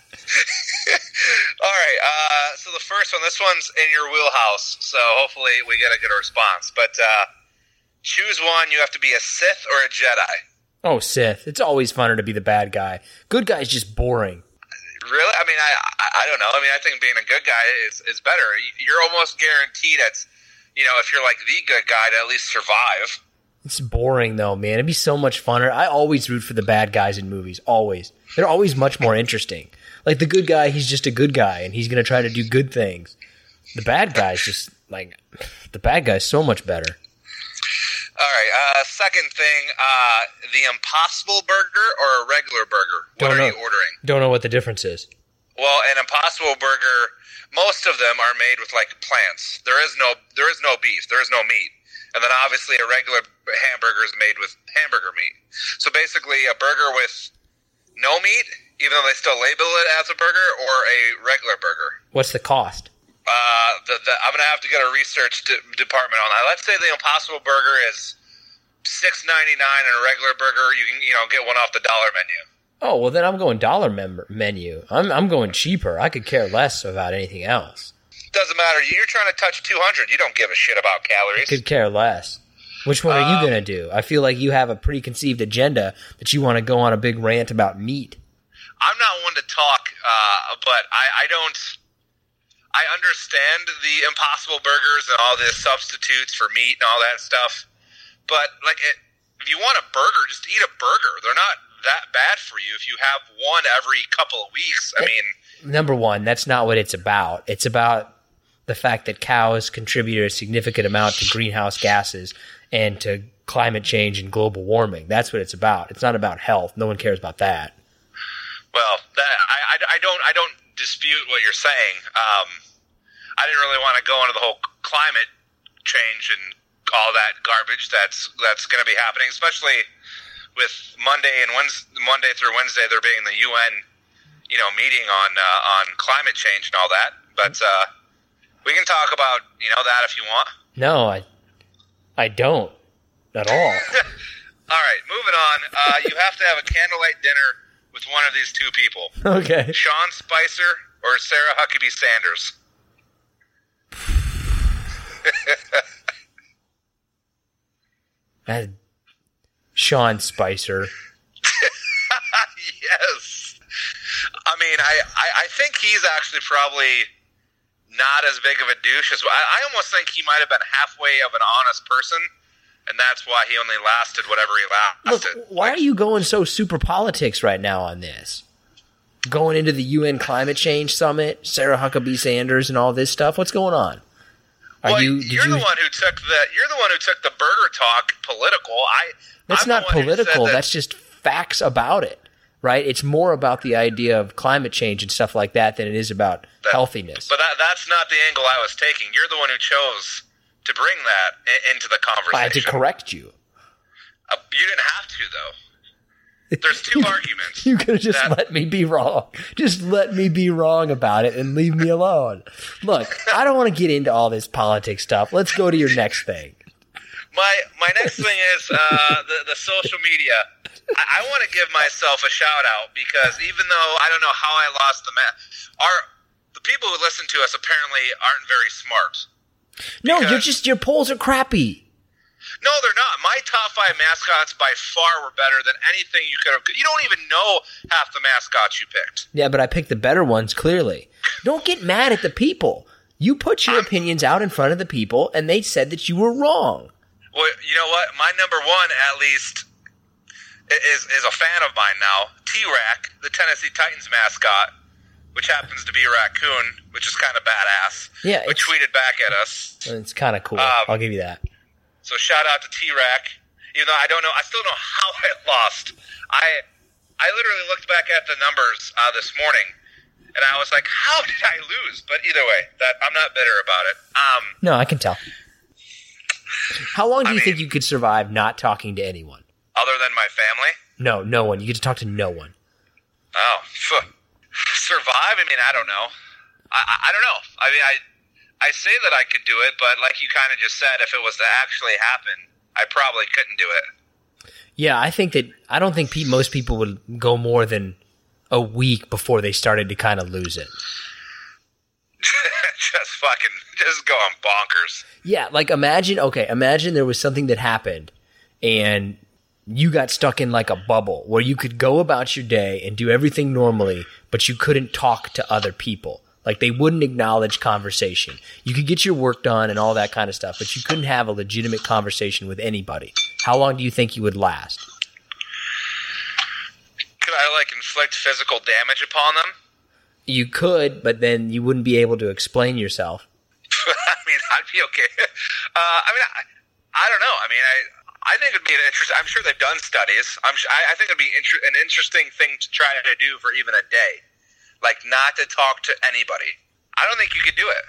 H: All right, uh, so the first one, this one's in your wheelhouse, so hopefully we get a good response. But uh, choose one. You have to be a Sith or a Jedi.
E: Oh, Sith. It's always funner to be the bad guy. Good guy's just boring.
H: Really? I mean, I, I I don't know. I mean, I think being a good guy is is better. You're almost guaranteed at, you know, if you're like the good guy, to at least survive.
E: It's boring, though, man. It'd be so much funner. I always root for the bad guys in movies. Always. They're always much more interesting. Like, the good guy, he's just a good guy, and he's going to try to do good things. The bad guy's just, like, the bad guy's so much better.
H: All right. Uh, second thing, uh, the Impossible Burger or a regular burger? What
E: Don't
H: are
E: know.
H: you ordering?
E: Don't know what the difference is.
H: Well, an Impossible Burger, most of them are made with, like, plants. There is no, there is no beef. There is no meat. And then obviously a regular hamburger is made with hamburger meat. So basically a burger with no meat, even though they still label it as a burger, or a regular burger.
E: What's the cost?
H: Uh, the, the, I'm going to have to get a research de- department on that. Let's say the Impossible Burger is six ninety-nine, and a regular burger, you can, you know, get one off the dollar menu.
E: Oh, well, then I'm going dollar mem- menu. I'm I'm going cheaper. I could care less about anything else.
H: Doesn't matter. You're trying to touch two hundred. You don't give a shit about calories.
E: Could care less. Which one are you
H: Um,
E: going to do? I feel like you have a preconceived agenda that you want to go on a big rant about meat.
H: I'm not one to talk, uh, but I, I don't. I understand the Impossible Burgers and all the substitutes for meat and all that stuff, but like, it, if you want a burger, just eat a burger. They're not that bad for you if you have one every couple of weeks. I mean,
E: Number one, that's not what it's about. It's about the fact that cows contribute a significant amount to greenhouse gases and to climate change and global warming. That's what it's about. It's not about health. No one cares about that.
H: well, that, I, I, I don't I don't dispute what you're saying. Um, I didn't really want to go into the whole climate change and all that garbage that's that's going to be happening, especially with Monday and Wednesday, Monday through Wednesday, there being the U N, you know, meeting on uh, on climate change and all that. But uh, we can talk about, you know, that if you want.
E: No, I, I don't at all.
H: All right, moving on. Uh, you have to have a candlelight dinner with one of these two people:
E: Okay.
H: Sean Spicer or Sarah Huckabee Sanders.
E: Uh, Sean Spicer.
H: Yes. I mean, I, I, I think he's actually probably not as big of a douche as I, I almost think he might have been halfway of an honest person, and that's why he only lasted whatever he lasted.
E: Look, why are you going so super politics right now on this? Going into the U N climate change summit, Sarah Huckabee Sanders, and all this stuff. What's going on? Are
H: well,
E: you?
H: You're
E: you,
H: the one who took the. You're the one who took the burger talk political. I.
E: That's
H: I'm
E: not
H: the one who said
E: political.
H: that,
E: That's just facts about it, right? It's more about the idea of climate change and stuff like that than it is about
H: that,
E: healthiness.
H: But that, that's not the angle I was taking. You're the one who chose to bring that in, into the conversation.
E: I had to correct you.
H: Uh, you didn't have to, though. There's two arguments.
E: You could have just
H: that,
E: let me be wrong. Just let me be wrong about it and leave me alone. Look, I don't want to get into all this politics stuff. Let's go to your next thing.
H: My my next thing is uh, the, the social media. I, I want to give myself a shout out because even though I don't know how I lost the match, our the people who listen to us apparently aren't very smart.
E: No, you're just your polls are crappy.
H: No, they're not. My top five mascots by far were better than anything you could have. You don't even know half the mascots you picked.
E: Yeah, but I picked the better ones, clearly. Don't get mad at the people. You put your opinions out in front of the people, and they said that you were wrong.
H: Well, you know what? My number one, at least, is is a fan of mine now. T-Rack, the Tennessee Titans mascot, which happens to be a raccoon, which is kind of badass.
E: Yeah,
H: but tweeted back at us.
E: It's kind of cool.
H: Um,
E: I'll give you that.
H: So shout out to T-Rack. Even though I don't know, I still don't know how I lost. I I literally looked back at the numbers uh, this morning, and I was like, how did I lose? But either way, that I'm not bitter about it. Um,
E: no, I can tell. How long do
H: I
E: you
H: mean,
E: think you could survive not talking to anyone?
H: Other than my family?
E: No, no one. You get to talk to no one.
H: Oh, phew. Survive? I mean, I don't know. I, I, I don't know. I mean, I I say that I could do it, but like you kind of just said, if it was to actually happen, I probably couldn't do it.
E: Yeah, I think that I don't think pe- most people would go more than a week before they started to kind of lose it.
H: Just fucking, just going bonkers.
E: Yeah, like imagine, okay, imagine there was something that happened and you got stuck in like a bubble where you could go about your day and do everything normally, but you couldn't talk to other people. Like they wouldn't acknowledge conversation. You could get your work done and all that kind of stuff, but you couldn't have a legitimate conversation with anybody. How long do you think you would last?
H: Could I like inflict physical damage upon them?
E: You could, but then you wouldn't be able to explain yourself.
H: I mean, I'd be okay. Uh, I mean, I, I don't know. I mean, I I think it'd be an interesting. I'm sure they've done studies. I'm. I, I think it'd be inter- an interesting thing to try to do for even a day, like not to talk to anybody. I don't think you could do it.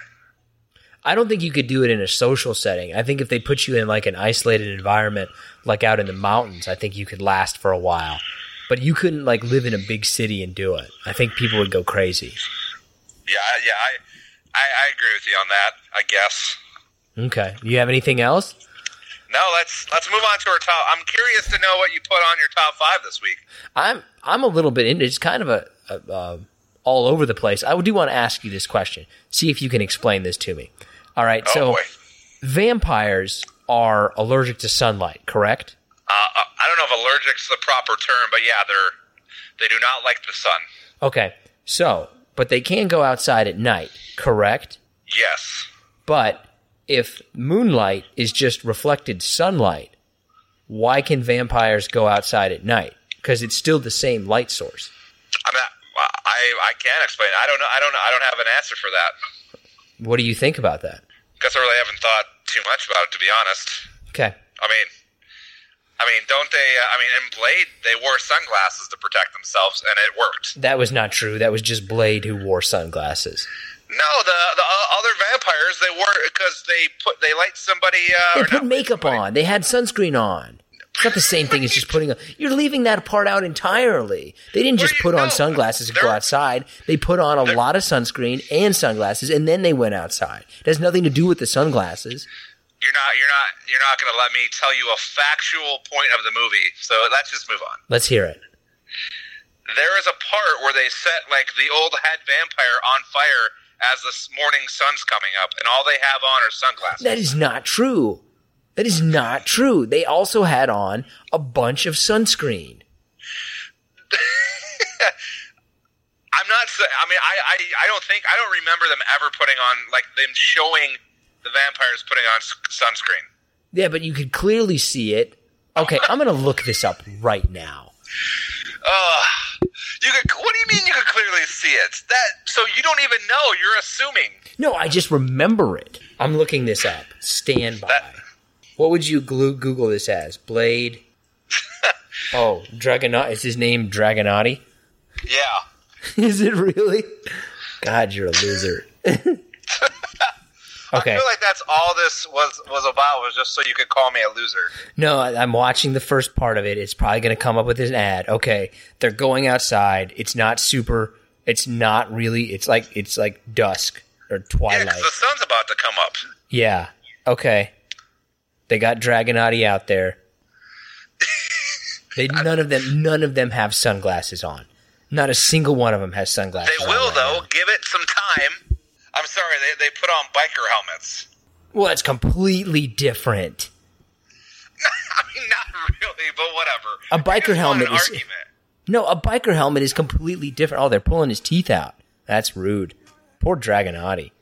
E: I don't think you could do it in a social setting. I think if they put you in like an isolated environment, like out in the mountains, I think you could last for a while. But you couldn't like live in a big city and do it. I think people would go crazy.
H: Yeah, yeah, I, I, I agree with you on that. I guess.
E: Okay. You have anything else?
H: No, let's let's move on to our top. I'm curious to know what you put on your top five this week.
E: I'm I'm a little bit into. It's kind of a, a, a all over the place. I do want to ask you this question. See if you can explain this to me. All right.
H: Oh,
E: so
H: boy.
E: Vampires are allergic to sunlight, correct?
H: Uh, I don't know if allergic's the proper term, but yeah, they're they do not like the sun.
E: Okay. So, but they can go outside at night, correct?
H: Yes.
E: But if moonlight is just reflected sunlight, why can vampires go outside at night? Because it's still the same light source.
H: I mean, I I can't explain. I don't know. I don't know. I don't have an answer for that.
E: What do you think about that?
H: Guess I really haven't thought too much about it, to be honest.
E: Okay.
H: I mean, I mean, don't they? Uh, I mean, in Blade, they wore sunglasses to protect themselves, and it worked.
E: That was not true. That was just Blade who wore sunglasses.
H: No, the the other vampires they wore because they put they light somebody. Uh,
E: They
H: or
E: put
H: not
E: makeup
H: somebody.
E: on. They had sunscreen on. It's not the same thing as just putting on. You're leaving that part out entirely. They didn't just
H: Well, you
E: put on
H: know,
E: sunglasses and go
H: they're-
E: outside. They put on a lot of sunscreen and sunglasses, and then they went outside. It has nothing to do with the sunglasses.
H: You're not. You're not. You're not going to let me tell you a factual point of the movie. So let's just move on.
E: Let's hear it.
H: There is a part where they set like the old head vampire on fire as the morning sun's coming up, and all they have on are sunglasses.
E: That is not true. That is not true. They also had on a bunch of sunscreen.
H: I I'm not. I mean, I, I, I don't think I don't remember them ever putting on like them showing the vampires putting on sunscreen.
E: Yeah, but you could clearly see it. Okay, I'm gonna look this up right now.
H: Uh, you could. What do you mean you could clearly see it? That so you don't even know. You're assuming.
E: No, I just remember it. I'm looking this up. Stand by. That, what would you glu- Google this as? Blade. Oh, Dragonotti. Is his name Dragonotti?
H: Yeah.
E: Is it really? God, you're a loser. Okay.
H: I feel like that's all this was, was about, was just so you could call me a loser.
E: No, I'm watching the first part of it. It's probably going to come up with an ad. Okay, they're going outside. It's not super. It's not really. It's like it's like dusk or twilight.
H: Yeah, 'cause the sun's about to come up.
E: Yeah. Okay. They got Dragonotti out there. They none of them. None of them have sunglasses on. Not a single one of them has sunglasses.
H: They will
E: on right
H: though.
E: now.
H: Give it some time. I'm sorry. They they put on biker helmets.
E: Well, it's completely different.
H: I mean, not really, but whatever.
E: A biker helmet
H: an
E: is
H: argument.
E: no. A biker helmet is completely different. Oh, they're pulling his teeth out. That's rude. Poor Dragonotti.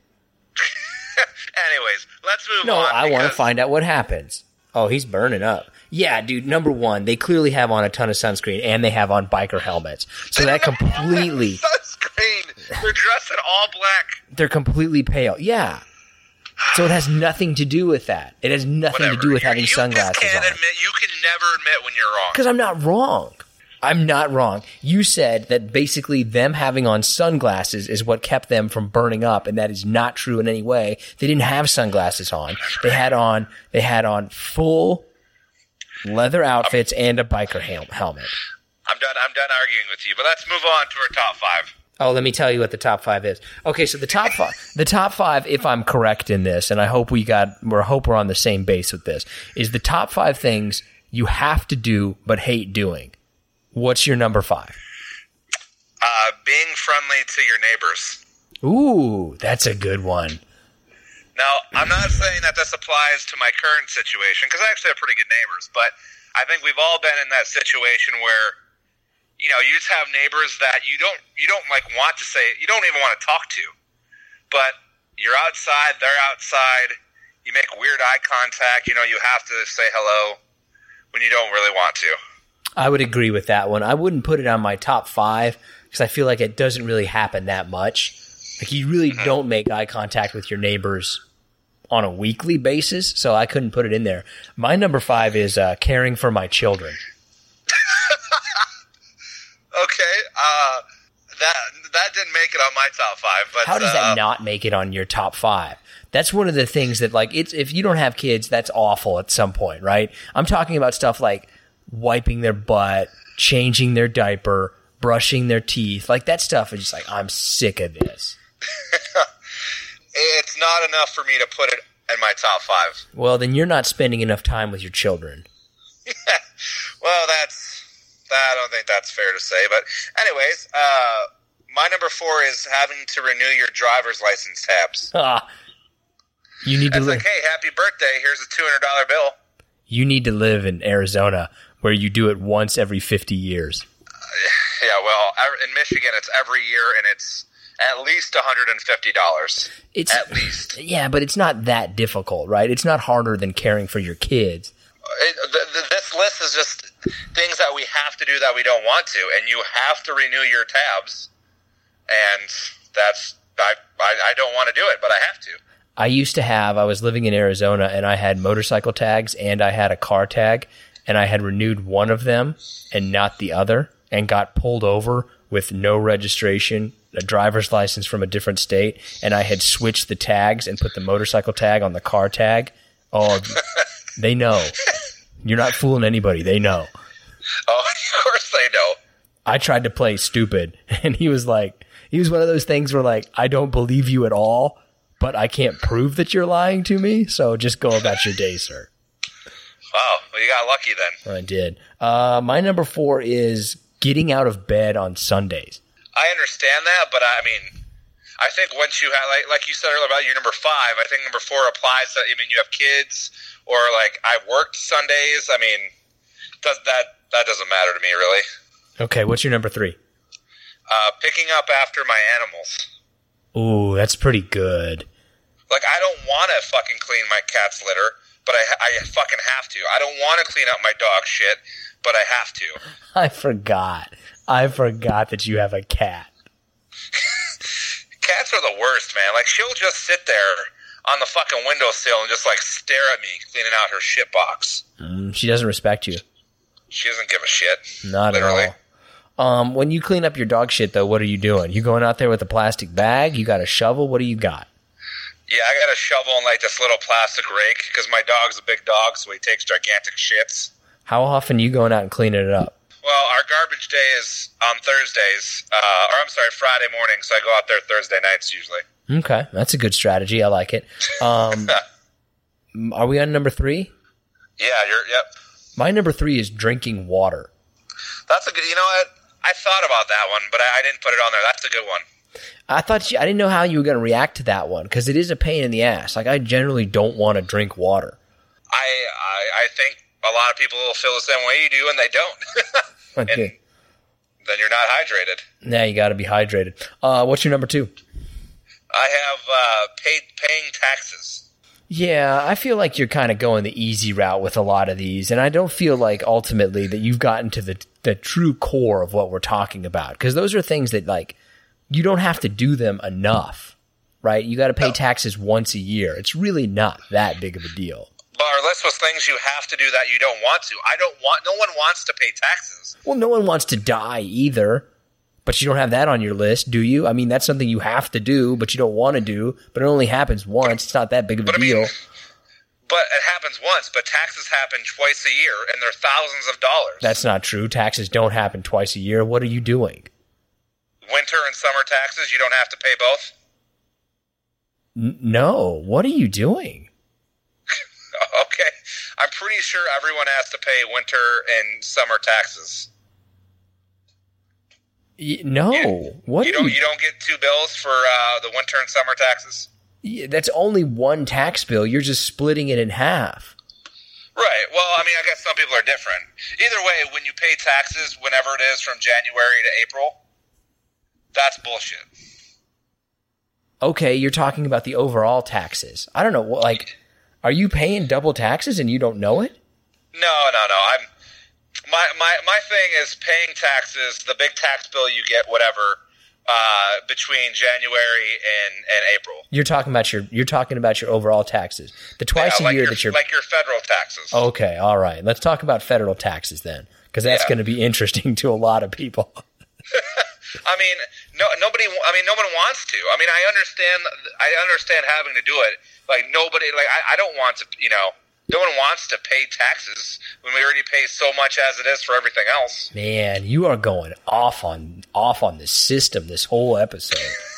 H: Anyways, let's move
E: no,
H: on.
E: No, I want to find out what happens. Oh, he's burning up. Yeah, dude, number one, they clearly have on a ton of sunscreen, and they have on biker helmets. So that completely...
H: Sunscreen! They're dressed in all black.
E: They're completely pale. Yeah. So it has nothing to do with that. It has nothing
H: Whatever.
E: to do with
H: You're,
E: having
H: you
E: sunglasses
H: just can't
E: on.
H: Admit, you can never admit when you're wrong.
E: Because I'm not wrong. I'm not wrong. You said that basically them having on sunglasses is what kept them from burning up, and that is not true in any way. They didn't have sunglasses on. They had on they had on full leather outfits and a biker hel- helmet.
H: I'm done. I'm done arguing with you. But let's move on to our top five.
E: Oh, let me tell you what the top five is. Okay, so the top five, the top five, if I'm correct in this, and I hope we got, or hope we're on the same base with this, is the top five things you have to do but hate doing. What's your number five?
H: Uh, being friendly to your neighbors.
E: Ooh, that's a good one.
H: Now, I'm not saying that this applies to my current situation, because I actually have pretty good neighbors, but I think we've all been in that situation where, you know, you just have neighbors that you don't, you don't like want to say, you don't even want to talk to, but you're outside, they're outside, you make weird eye contact, you know, you have to say hello when you don't really want to.
E: I would agree with that one. I wouldn't put it on my top five because I feel like it doesn't really happen that much. Like you really mm-hmm. don't make eye contact with your neighbors on a weekly basis, so I couldn't put it in there. My number five is uh, caring for my children.
H: Okay, uh, that that didn't make it on my top five. But
E: how does
H: uh,
E: that not make it on your top five? That's one of the things that, like, it's if you don't have kids, that's awful at some point, right? I'm talking about stuff like wiping their butt, changing their diaper, brushing their teeth. Like, that stuff is just like, I'm sick of this.
H: It's not enough for me to put it in my top five.
E: Well, then you're not spending enough time with your children.
H: Well, that's, I don't think that's fair to say. But anyways, uh, my number four is having to renew your driver's license tabs.
E: Ah, you need
H: it's
E: to li-
H: like, hey, happy birthday, here's a two hundred dollars bill.
E: You need to live in Arizona where you do it once every fifty years.
H: Uh, yeah, well, in Michigan, it's every year, and it's at least one hundred fifty dollars.
E: It's,
H: at least.
E: Yeah, but it's not that difficult, right? It's not harder than caring for your kids.
H: It, the, the, this list is just things that we have to do that we don't want to, and you have to renew your tabs, and that's I, I, I don't want to do it, but I have to.
E: I used to have, I was living in Arizona, and I had motorcycle tags, and I had a car tag, and I had renewed one of them and not the other, and got pulled over with no registration, a driver's license from a different state, and I had switched the tags and put the motorcycle tag on the car tag. Oh, they know. You're not fooling anybody. They know.
H: Oh, of course they know.
E: I tried to play stupid, and he was like, he was one of those things where, like, I don't believe you at all, but I can't prove that you're lying to me, so just go about your day, sir.
H: Wow, well, you got lucky then.
E: I did. Uh, my number four is getting out of bed on Sundays.
H: I understand that, but I mean, I think once you have, like, like you said earlier about your number five, I think number four applies to, I mean, you have kids, or like, I worked Sundays. I mean, does that, that doesn't matter to me, really.
E: Okay, what's your number three?
H: Uh, picking up after my animals.
E: Ooh, that's pretty good.
H: Like, I don't want to fucking clean my cat's litter, but I, I fucking have to. I don't want to clean up my dog shit, but I have to.
E: I forgot. I forgot that you have a cat.
H: Cats are the worst, man. Like, she'll just sit there on the fucking windowsill and just, like, stare at me cleaning out her shit box.
E: Mm, she doesn't respect you.
H: She doesn't give a shit.
E: Not literally. At all. Um, when you clean up your dog shit, though, what are you doing? You going out there with a plastic bag? You got a shovel? What do you got?
H: Yeah, I got a shovel and, like, this little plastic rake, because my dog's a big dog, so he takes gigantic shits.
E: How often are you going out and cleaning it up?
H: Well, our garbage day is on Thursdays, uh, or I'm sorry, Friday morning, so I go out there Thursday nights usually.
E: Okay, that's a good strategy. I like it. Um, are we on number three?
H: Yeah, you're, yep.
E: My number three is drinking water.
H: That's a good, you know what? I thought about that one, but I, I didn't put it on there. That's a good one.
E: I thought you, I didn't know how you were going to react to that one, because it is a pain in the ass. Like, I generally don't want to drink water.
H: I, I I think a lot of people will feel the same way you do, and they don't.
E: Okay.
H: And then you're not hydrated.
E: Now you got to be hydrated. Uh, what's your number two?
H: I have uh, paid paying taxes.
E: Yeah, I feel like you're kind of going the easy route with a lot of these, and I don't feel like ultimately that you've gotten to the the true core of what we're talking about, because those are things that, like, you don't have to do them enough, right? You got to pay no. taxes once a year. It's really not that big of a deal.
H: But our list was things you have to do that you don't want to. I don't want. No one wants to pay taxes.
E: Well, no one wants to die either. But you don't have that on your list, do you? I mean, that's something you have to do, but you don't want to do. But it only happens once. It's not that big of a
H: but,
E: deal.
H: I mean, but it happens once. But taxes happen twice a year, and they're thousands of dollars.
E: That's not true. Taxes don't happen twice a year. What are you doing?
H: Winter and summer taxes, you don't have to pay both?
E: N- no. What are you doing?
H: Okay. I'm pretty sure everyone has to pay winter and summer taxes.
E: Y- no.
H: You,
E: what
H: you
E: do
H: don't
E: you...
H: you don't get two bills for uh, the winter and summer taxes?
E: Yeah, that's only one tax bill. You're just splitting it in half.
H: Right. Well, I mean, I guess some people are different. Either way, when you pay taxes, whenever it is from January to April, that's bullshit.
E: Okay, you're talking about the overall taxes. I don't know, like, are you paying double taxes and you don't know it?
H: No, no, no. I'm my my my thing is paying taxes. The big tax bill you get, whatever, uh, between January and, and April.
E: You're talking about your you're talking about your overall taxes. The twice
H: yeah, like
E: a year
H: your,
E: that you're
H: like your federal taxes.
E: Okay, all right. Let's talk about federal taxes then, because that's
H: yeah.
E: going to be interesting to a lot of people.
H: I mean, no, nobody. I mean, no one wants to. I mean, I understand. I understand having to do it. Like nobody. Like I, I don't want to. You know, no one wants to pay taxes when we already pay so much as it is for everything else.
E: Man, you are going off on off on the system this whole episode.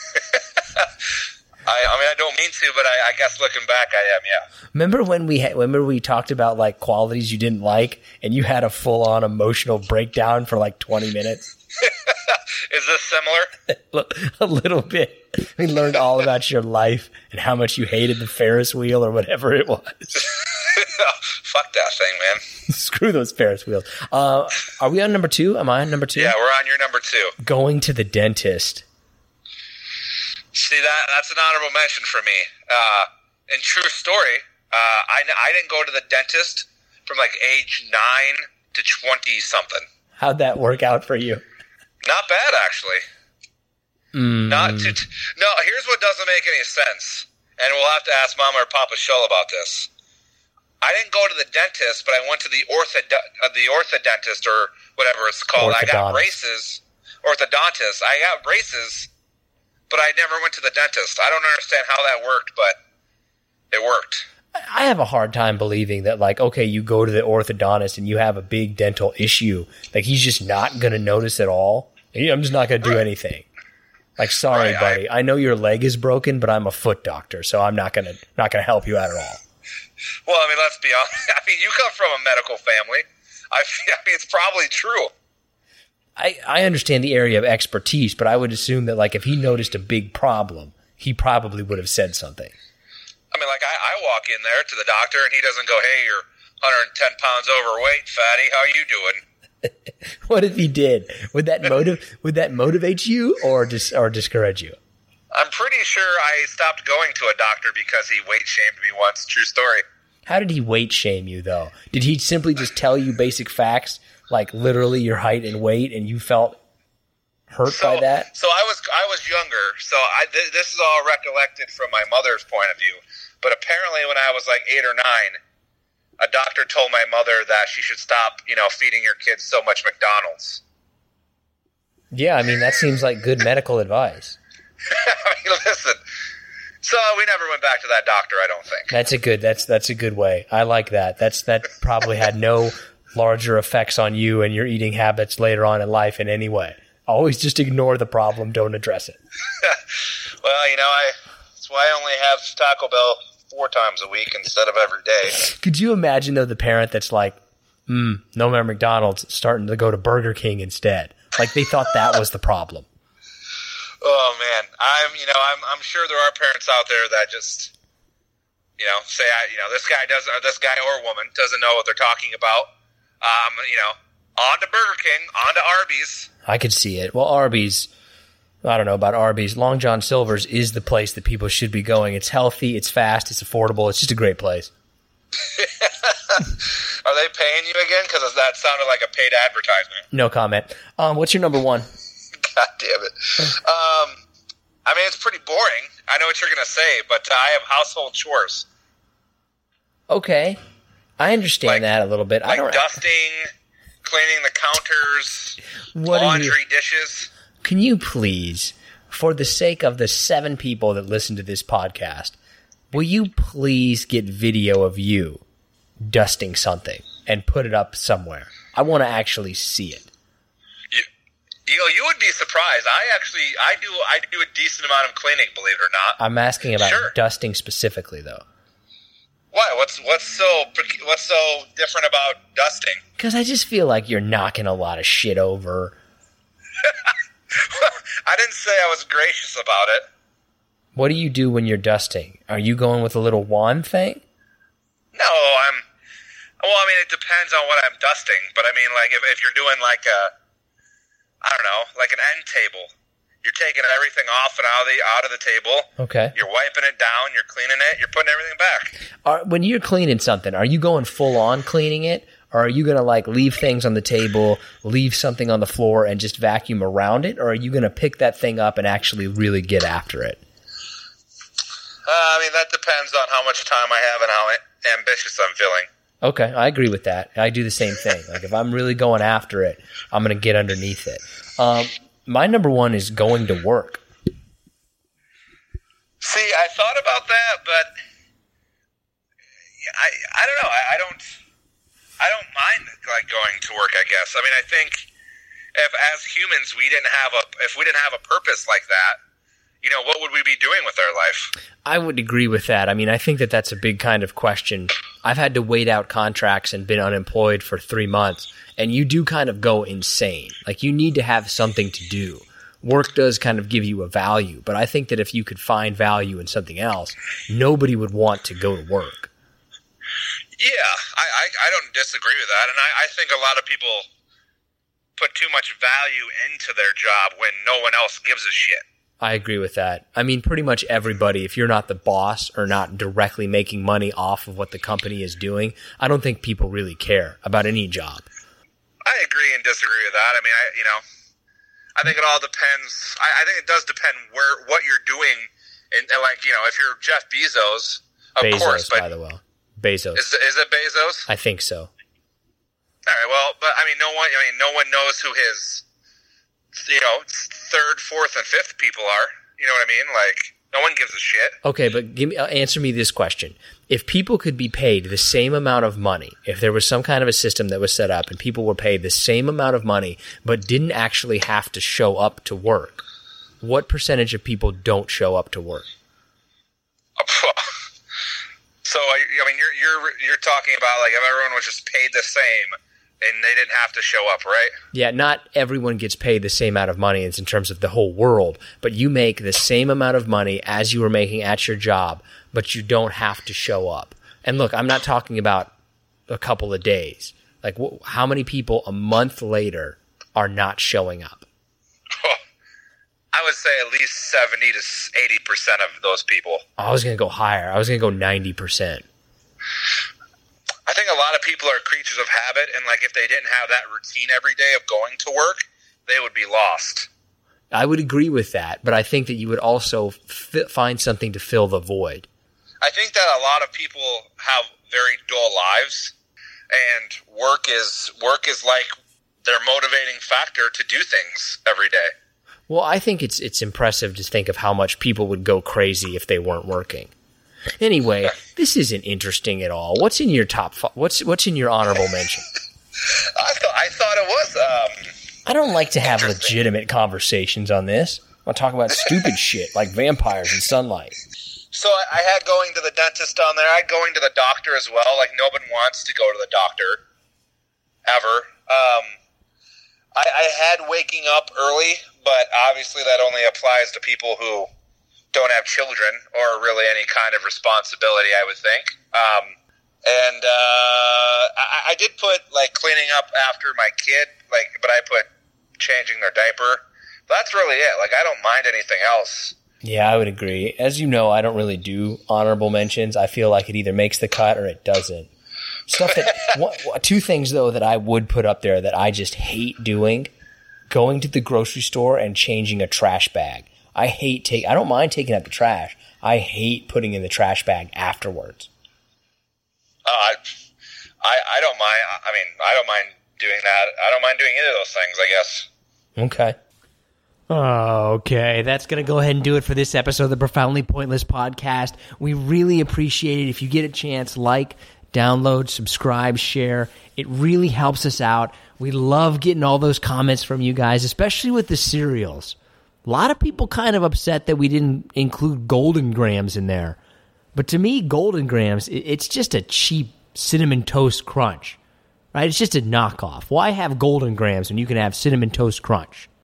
H: I, I mean, I don't mean to, but I, I guess looking back, I am. Yeah.
E: Remember when we had, remember we talked about like qualities you didn't like, and you had a full on emotional breakdown for like twenty minutes.
H: Is this similar?
E: A little bit. We learned all about your life and how much you hated the Ferris wheel or whatever it was.
H: Fuck that thing, man.
E: Screw those Ferris wheels. Uh, are we on number two? Am I on number two?
H: Yeah, we're on your number two.
E: Going to the dentist.
H: See, that that's an honorable mention for me. Uh, and true story, uh, I, I didn't go to the dentist from like age nine to twenty-something.
E: How'd that work out for you?
H: Not bad, actually.
E: Mm.
H: Not too. T- no, here's what doesn't make any sense, and we'll have to ask Mama or Papa Shull about this. I didn't go to the dentist, but I went to the ortho uh, the orthodontist or whatever it's called. I got braces. Orthodontist. I got braces, but I never went to the dentist. I don't understand how that worked, but it worked.
E: I have a hard time believing that, like, okay, you go to the orthodontist and you have a big dental issue. Like, he's just not going to notice at all. I'm just not going to do right. anything. Like, sorry, right, buddy. I, I know your leg is broken, but I'm a foot doctor, so I'm not going to not going to help you out at all.
H: Well, I mean, let's be honest. I mean, you come from a medical family. I, I mean, it's probably true.
E: I, I understand the area of expertise, but I would assume that, like, if he noticed a big problem, he probably would have said something.
H: I mean, like, I, I walk in there to the doctor, and he doesn't go, hey, you're one hundred ten pounds overweight, fatty. How are you doing?
E: What if he did? Would that motive? Would that motivate you or dis- or discourage you?
H: I'm pretty sure I stopped going to a doctor because he weight shamed me once. True story.
E: How did he weight shame you, though? Did he simply just tell you basic facts, like literally your height and weight, and you felt hurt
H: so,
E: by that?
H: So I was I was younger, so I, th- this is all recollected from my mother's point of view. But apparently when I was like eight or nine, a doctor told my mother that she should stop, you know, feeding your kids so much McDonald's.
E: Yeah, I mean, that seems like good medical advice.
H: I mean, listen. So we never went back to that doctor, I don't think.
E: That's a good. That's that's a good way. I like that. That's that probably had no larger effects on you and your eating habits later on in life in any way. Always just ignore the problem. Don't address it.
H: Well, you know, I that's why I only have Taco Bell four times a week instead of every day.
E: Could you imagine though the parent that's like, mm, no more McDonald's, starting to go to Burger King instead? Like they thought that was the problem.
H: Oh man, I'm you know I'm I'm sure there are parents out there that just you know say I you know this guy does or this guy or woman doesn't know what they're talking about. Um, you know, on to Burger King, on to Arby's.
E: I could see it. Well, Arby's, I don't know about Arby's. Long John Silver's is the place that people should be going. It's healthy, it's fast, it's affordable. It's just a great place.
H: Are they paying you again? Because that sounded like a paid advertisement.
E: No comment. Um, what's your number one?
H: God damn it. Um, I mean, it's pretty boring. I know what you're going to say, but uh, I have household chores.
E: Okay. I understand
H: like,
E: that a little bit.
H: Like
E: I don't
H: dusting, cleaning the counters,
E: what
H: laundry,
E: you,
H: dishes.
E: Can you please, for the sake of the seven people that listen to this podcast, will you please get video of you dusting something and put it up somewhere? I want to actually see it.
H: You know, you would be surprised. I actually, I do, I do a decent amount of cleaning, believe it or not.
E: I'm asking about
H: sure.
E: dusting specifically, though.
H: Why? What's what's so what's so different about dusting?
E: Because I just feel like you're knocking a lot of shit over.
H: I didn't say I was gracious about it.
E: What do you do when you're dusting? Are you going with a little wand thing?
H: No, I'm. Well, I mean, it depends on what I'm dusting. But I mean, like if if you're doing like a I don't know, like an end table. You're taking everything off and out of the out of the table.
E: Okay.
H: You're wiping it down. You're cleaning it. You're putting everything back.
E: Are, when you're cleaning something, are you going full on cleaning it, or are you gonna like leave things on the table, leave something on the floor, and just vacuum around it, or are you gonna pick that thing up and actually really get after it?
H: Uh, I mean, that depends on how much time I have and how ambitious I'm feeling.
E: Okay, I agree with that. I do the same thing. Like if I'm really going after it, I'm going to get underneath it. Um, my number one is going to work.
H: See, I thought about that, but I I don't know. I, I don't I don't mind like going to work. I guess. I mean, I think if as humans we didn't have a if we didn't have a purpose like that, you know, what would we be doing with our life?
E: I would agree with that. I mean, I think that that's a big kind of question. I've had to wait out contracts and been unemployed for three months, and you do kind of go insane. Like, you need to have something to do. Work does kind of give you a value, but I think that if you could find value in something else, nobody would want to go to work.
H: Yeah, I, I, I don't disagree with that, and I, I think a lot of people put too much value into their job when no one else gives a shit.
E: I agree with that. I mean, pretty much everybody, if you're not the boss or not directly making money off of what the company is doing, I don't think people really care about any job.
H: I agree and disagree with that. I mean, I you know, I think it all depends. I, I think it does depend where what you're doing, and, and like you know, if you're Jeff Bezos, of
E: Bezos,
H: course. But
E: by the way, Bezos.
H: Is is it Bezos?
E: I think so.
H: All right. Well, but I mean, no one. I mean, no one knows who his, you know, third, fourth, and fifth people are. You know what I mean? Like, no one gives a shit.
E: Okay, but give me uh, answer me this question: if people could be paid the same amount of money, if there was some kind of a system that was set up and people were paid the same amount of money but didn't actually have to show up to work, what percentage of people don't show up to work?
H: So, I mean, you're you're you're talking about like if everyone was just paid the same and they didn't have to show up, right?
E: Yeah, not everyone gets paid the same amount of money. It's in terms of the whole world, but you make the same amount of money as you were making at your job, but you don't have to show up. And look, I'm not talking about a couple of days. Like, wh- how many people a month later are not showing up?
H: I would say at least seventy to eighty percent of those people.
E: I was going to go higher. I was going to go ninety percent.
H: I think a lot of people are creatures of habit, and like if they didn't have that routine every day of going to work, they would be lost.
E: I would agree with that, but I think that you would also f- find something to fill the void.
H: I think that a lot of people have very dull lives, and work is work is like their motivating factor to do things every day.
E: Well, I think it's it's impressive to think of how much people would go crazy if they weren't working. Anyway, this isn't interesting at all. What's in your top five? What's what's in your honorable mention?
H: I thought I thought it was. Um,
E: I don't like to have legitimate conversations on this. I want to talk about stupid shit like vampires and sunlight.
H: So I, I had going to the dentist on there. I had going to the doctor as well. Like no one wants to go to the doctor ever. Um, I, I had waking up early, but obviously that only applies to people who don't have children or really any kind of responsibility, I would think. Um, and uh, I, I did put like cleaning up after my kid, like, but I put changing their diaper. That's really it. Like I don't mind anything else.
E: Yeah, I would agree. As you know, I don't really do honorable mentions. I feel like it either makes the cut or it doesn't. Stuff that one, two things though that I would put up there that I just hate doing: going to the grocery store and changing a trash bag. I hate take. I don't mind taking out the trash. I hate putting in the trash bag afterwards.
H: Uh, I, I, I don't mind. I mean, I don't mind doing that. I don't mind doing either of those things, I guess.
E: Okay. Okay, that's going to go ahead and do it for this episode of the Profoundly Pointless Podcast. We really appreciate it. If you get a chance, like, download, subscribe, share. It really helps us out. We love getting all those comments from you guys, especially with the cereals. A lot of people kind of upset that we didn't include Golden Grahams in there. But to me, Golden Grahams, it's just a cheap Cinnamon Toast Crunch. Right? It's just a knockoff. Why have Golden Grahams when you can have Cinnamon Toast Crunch?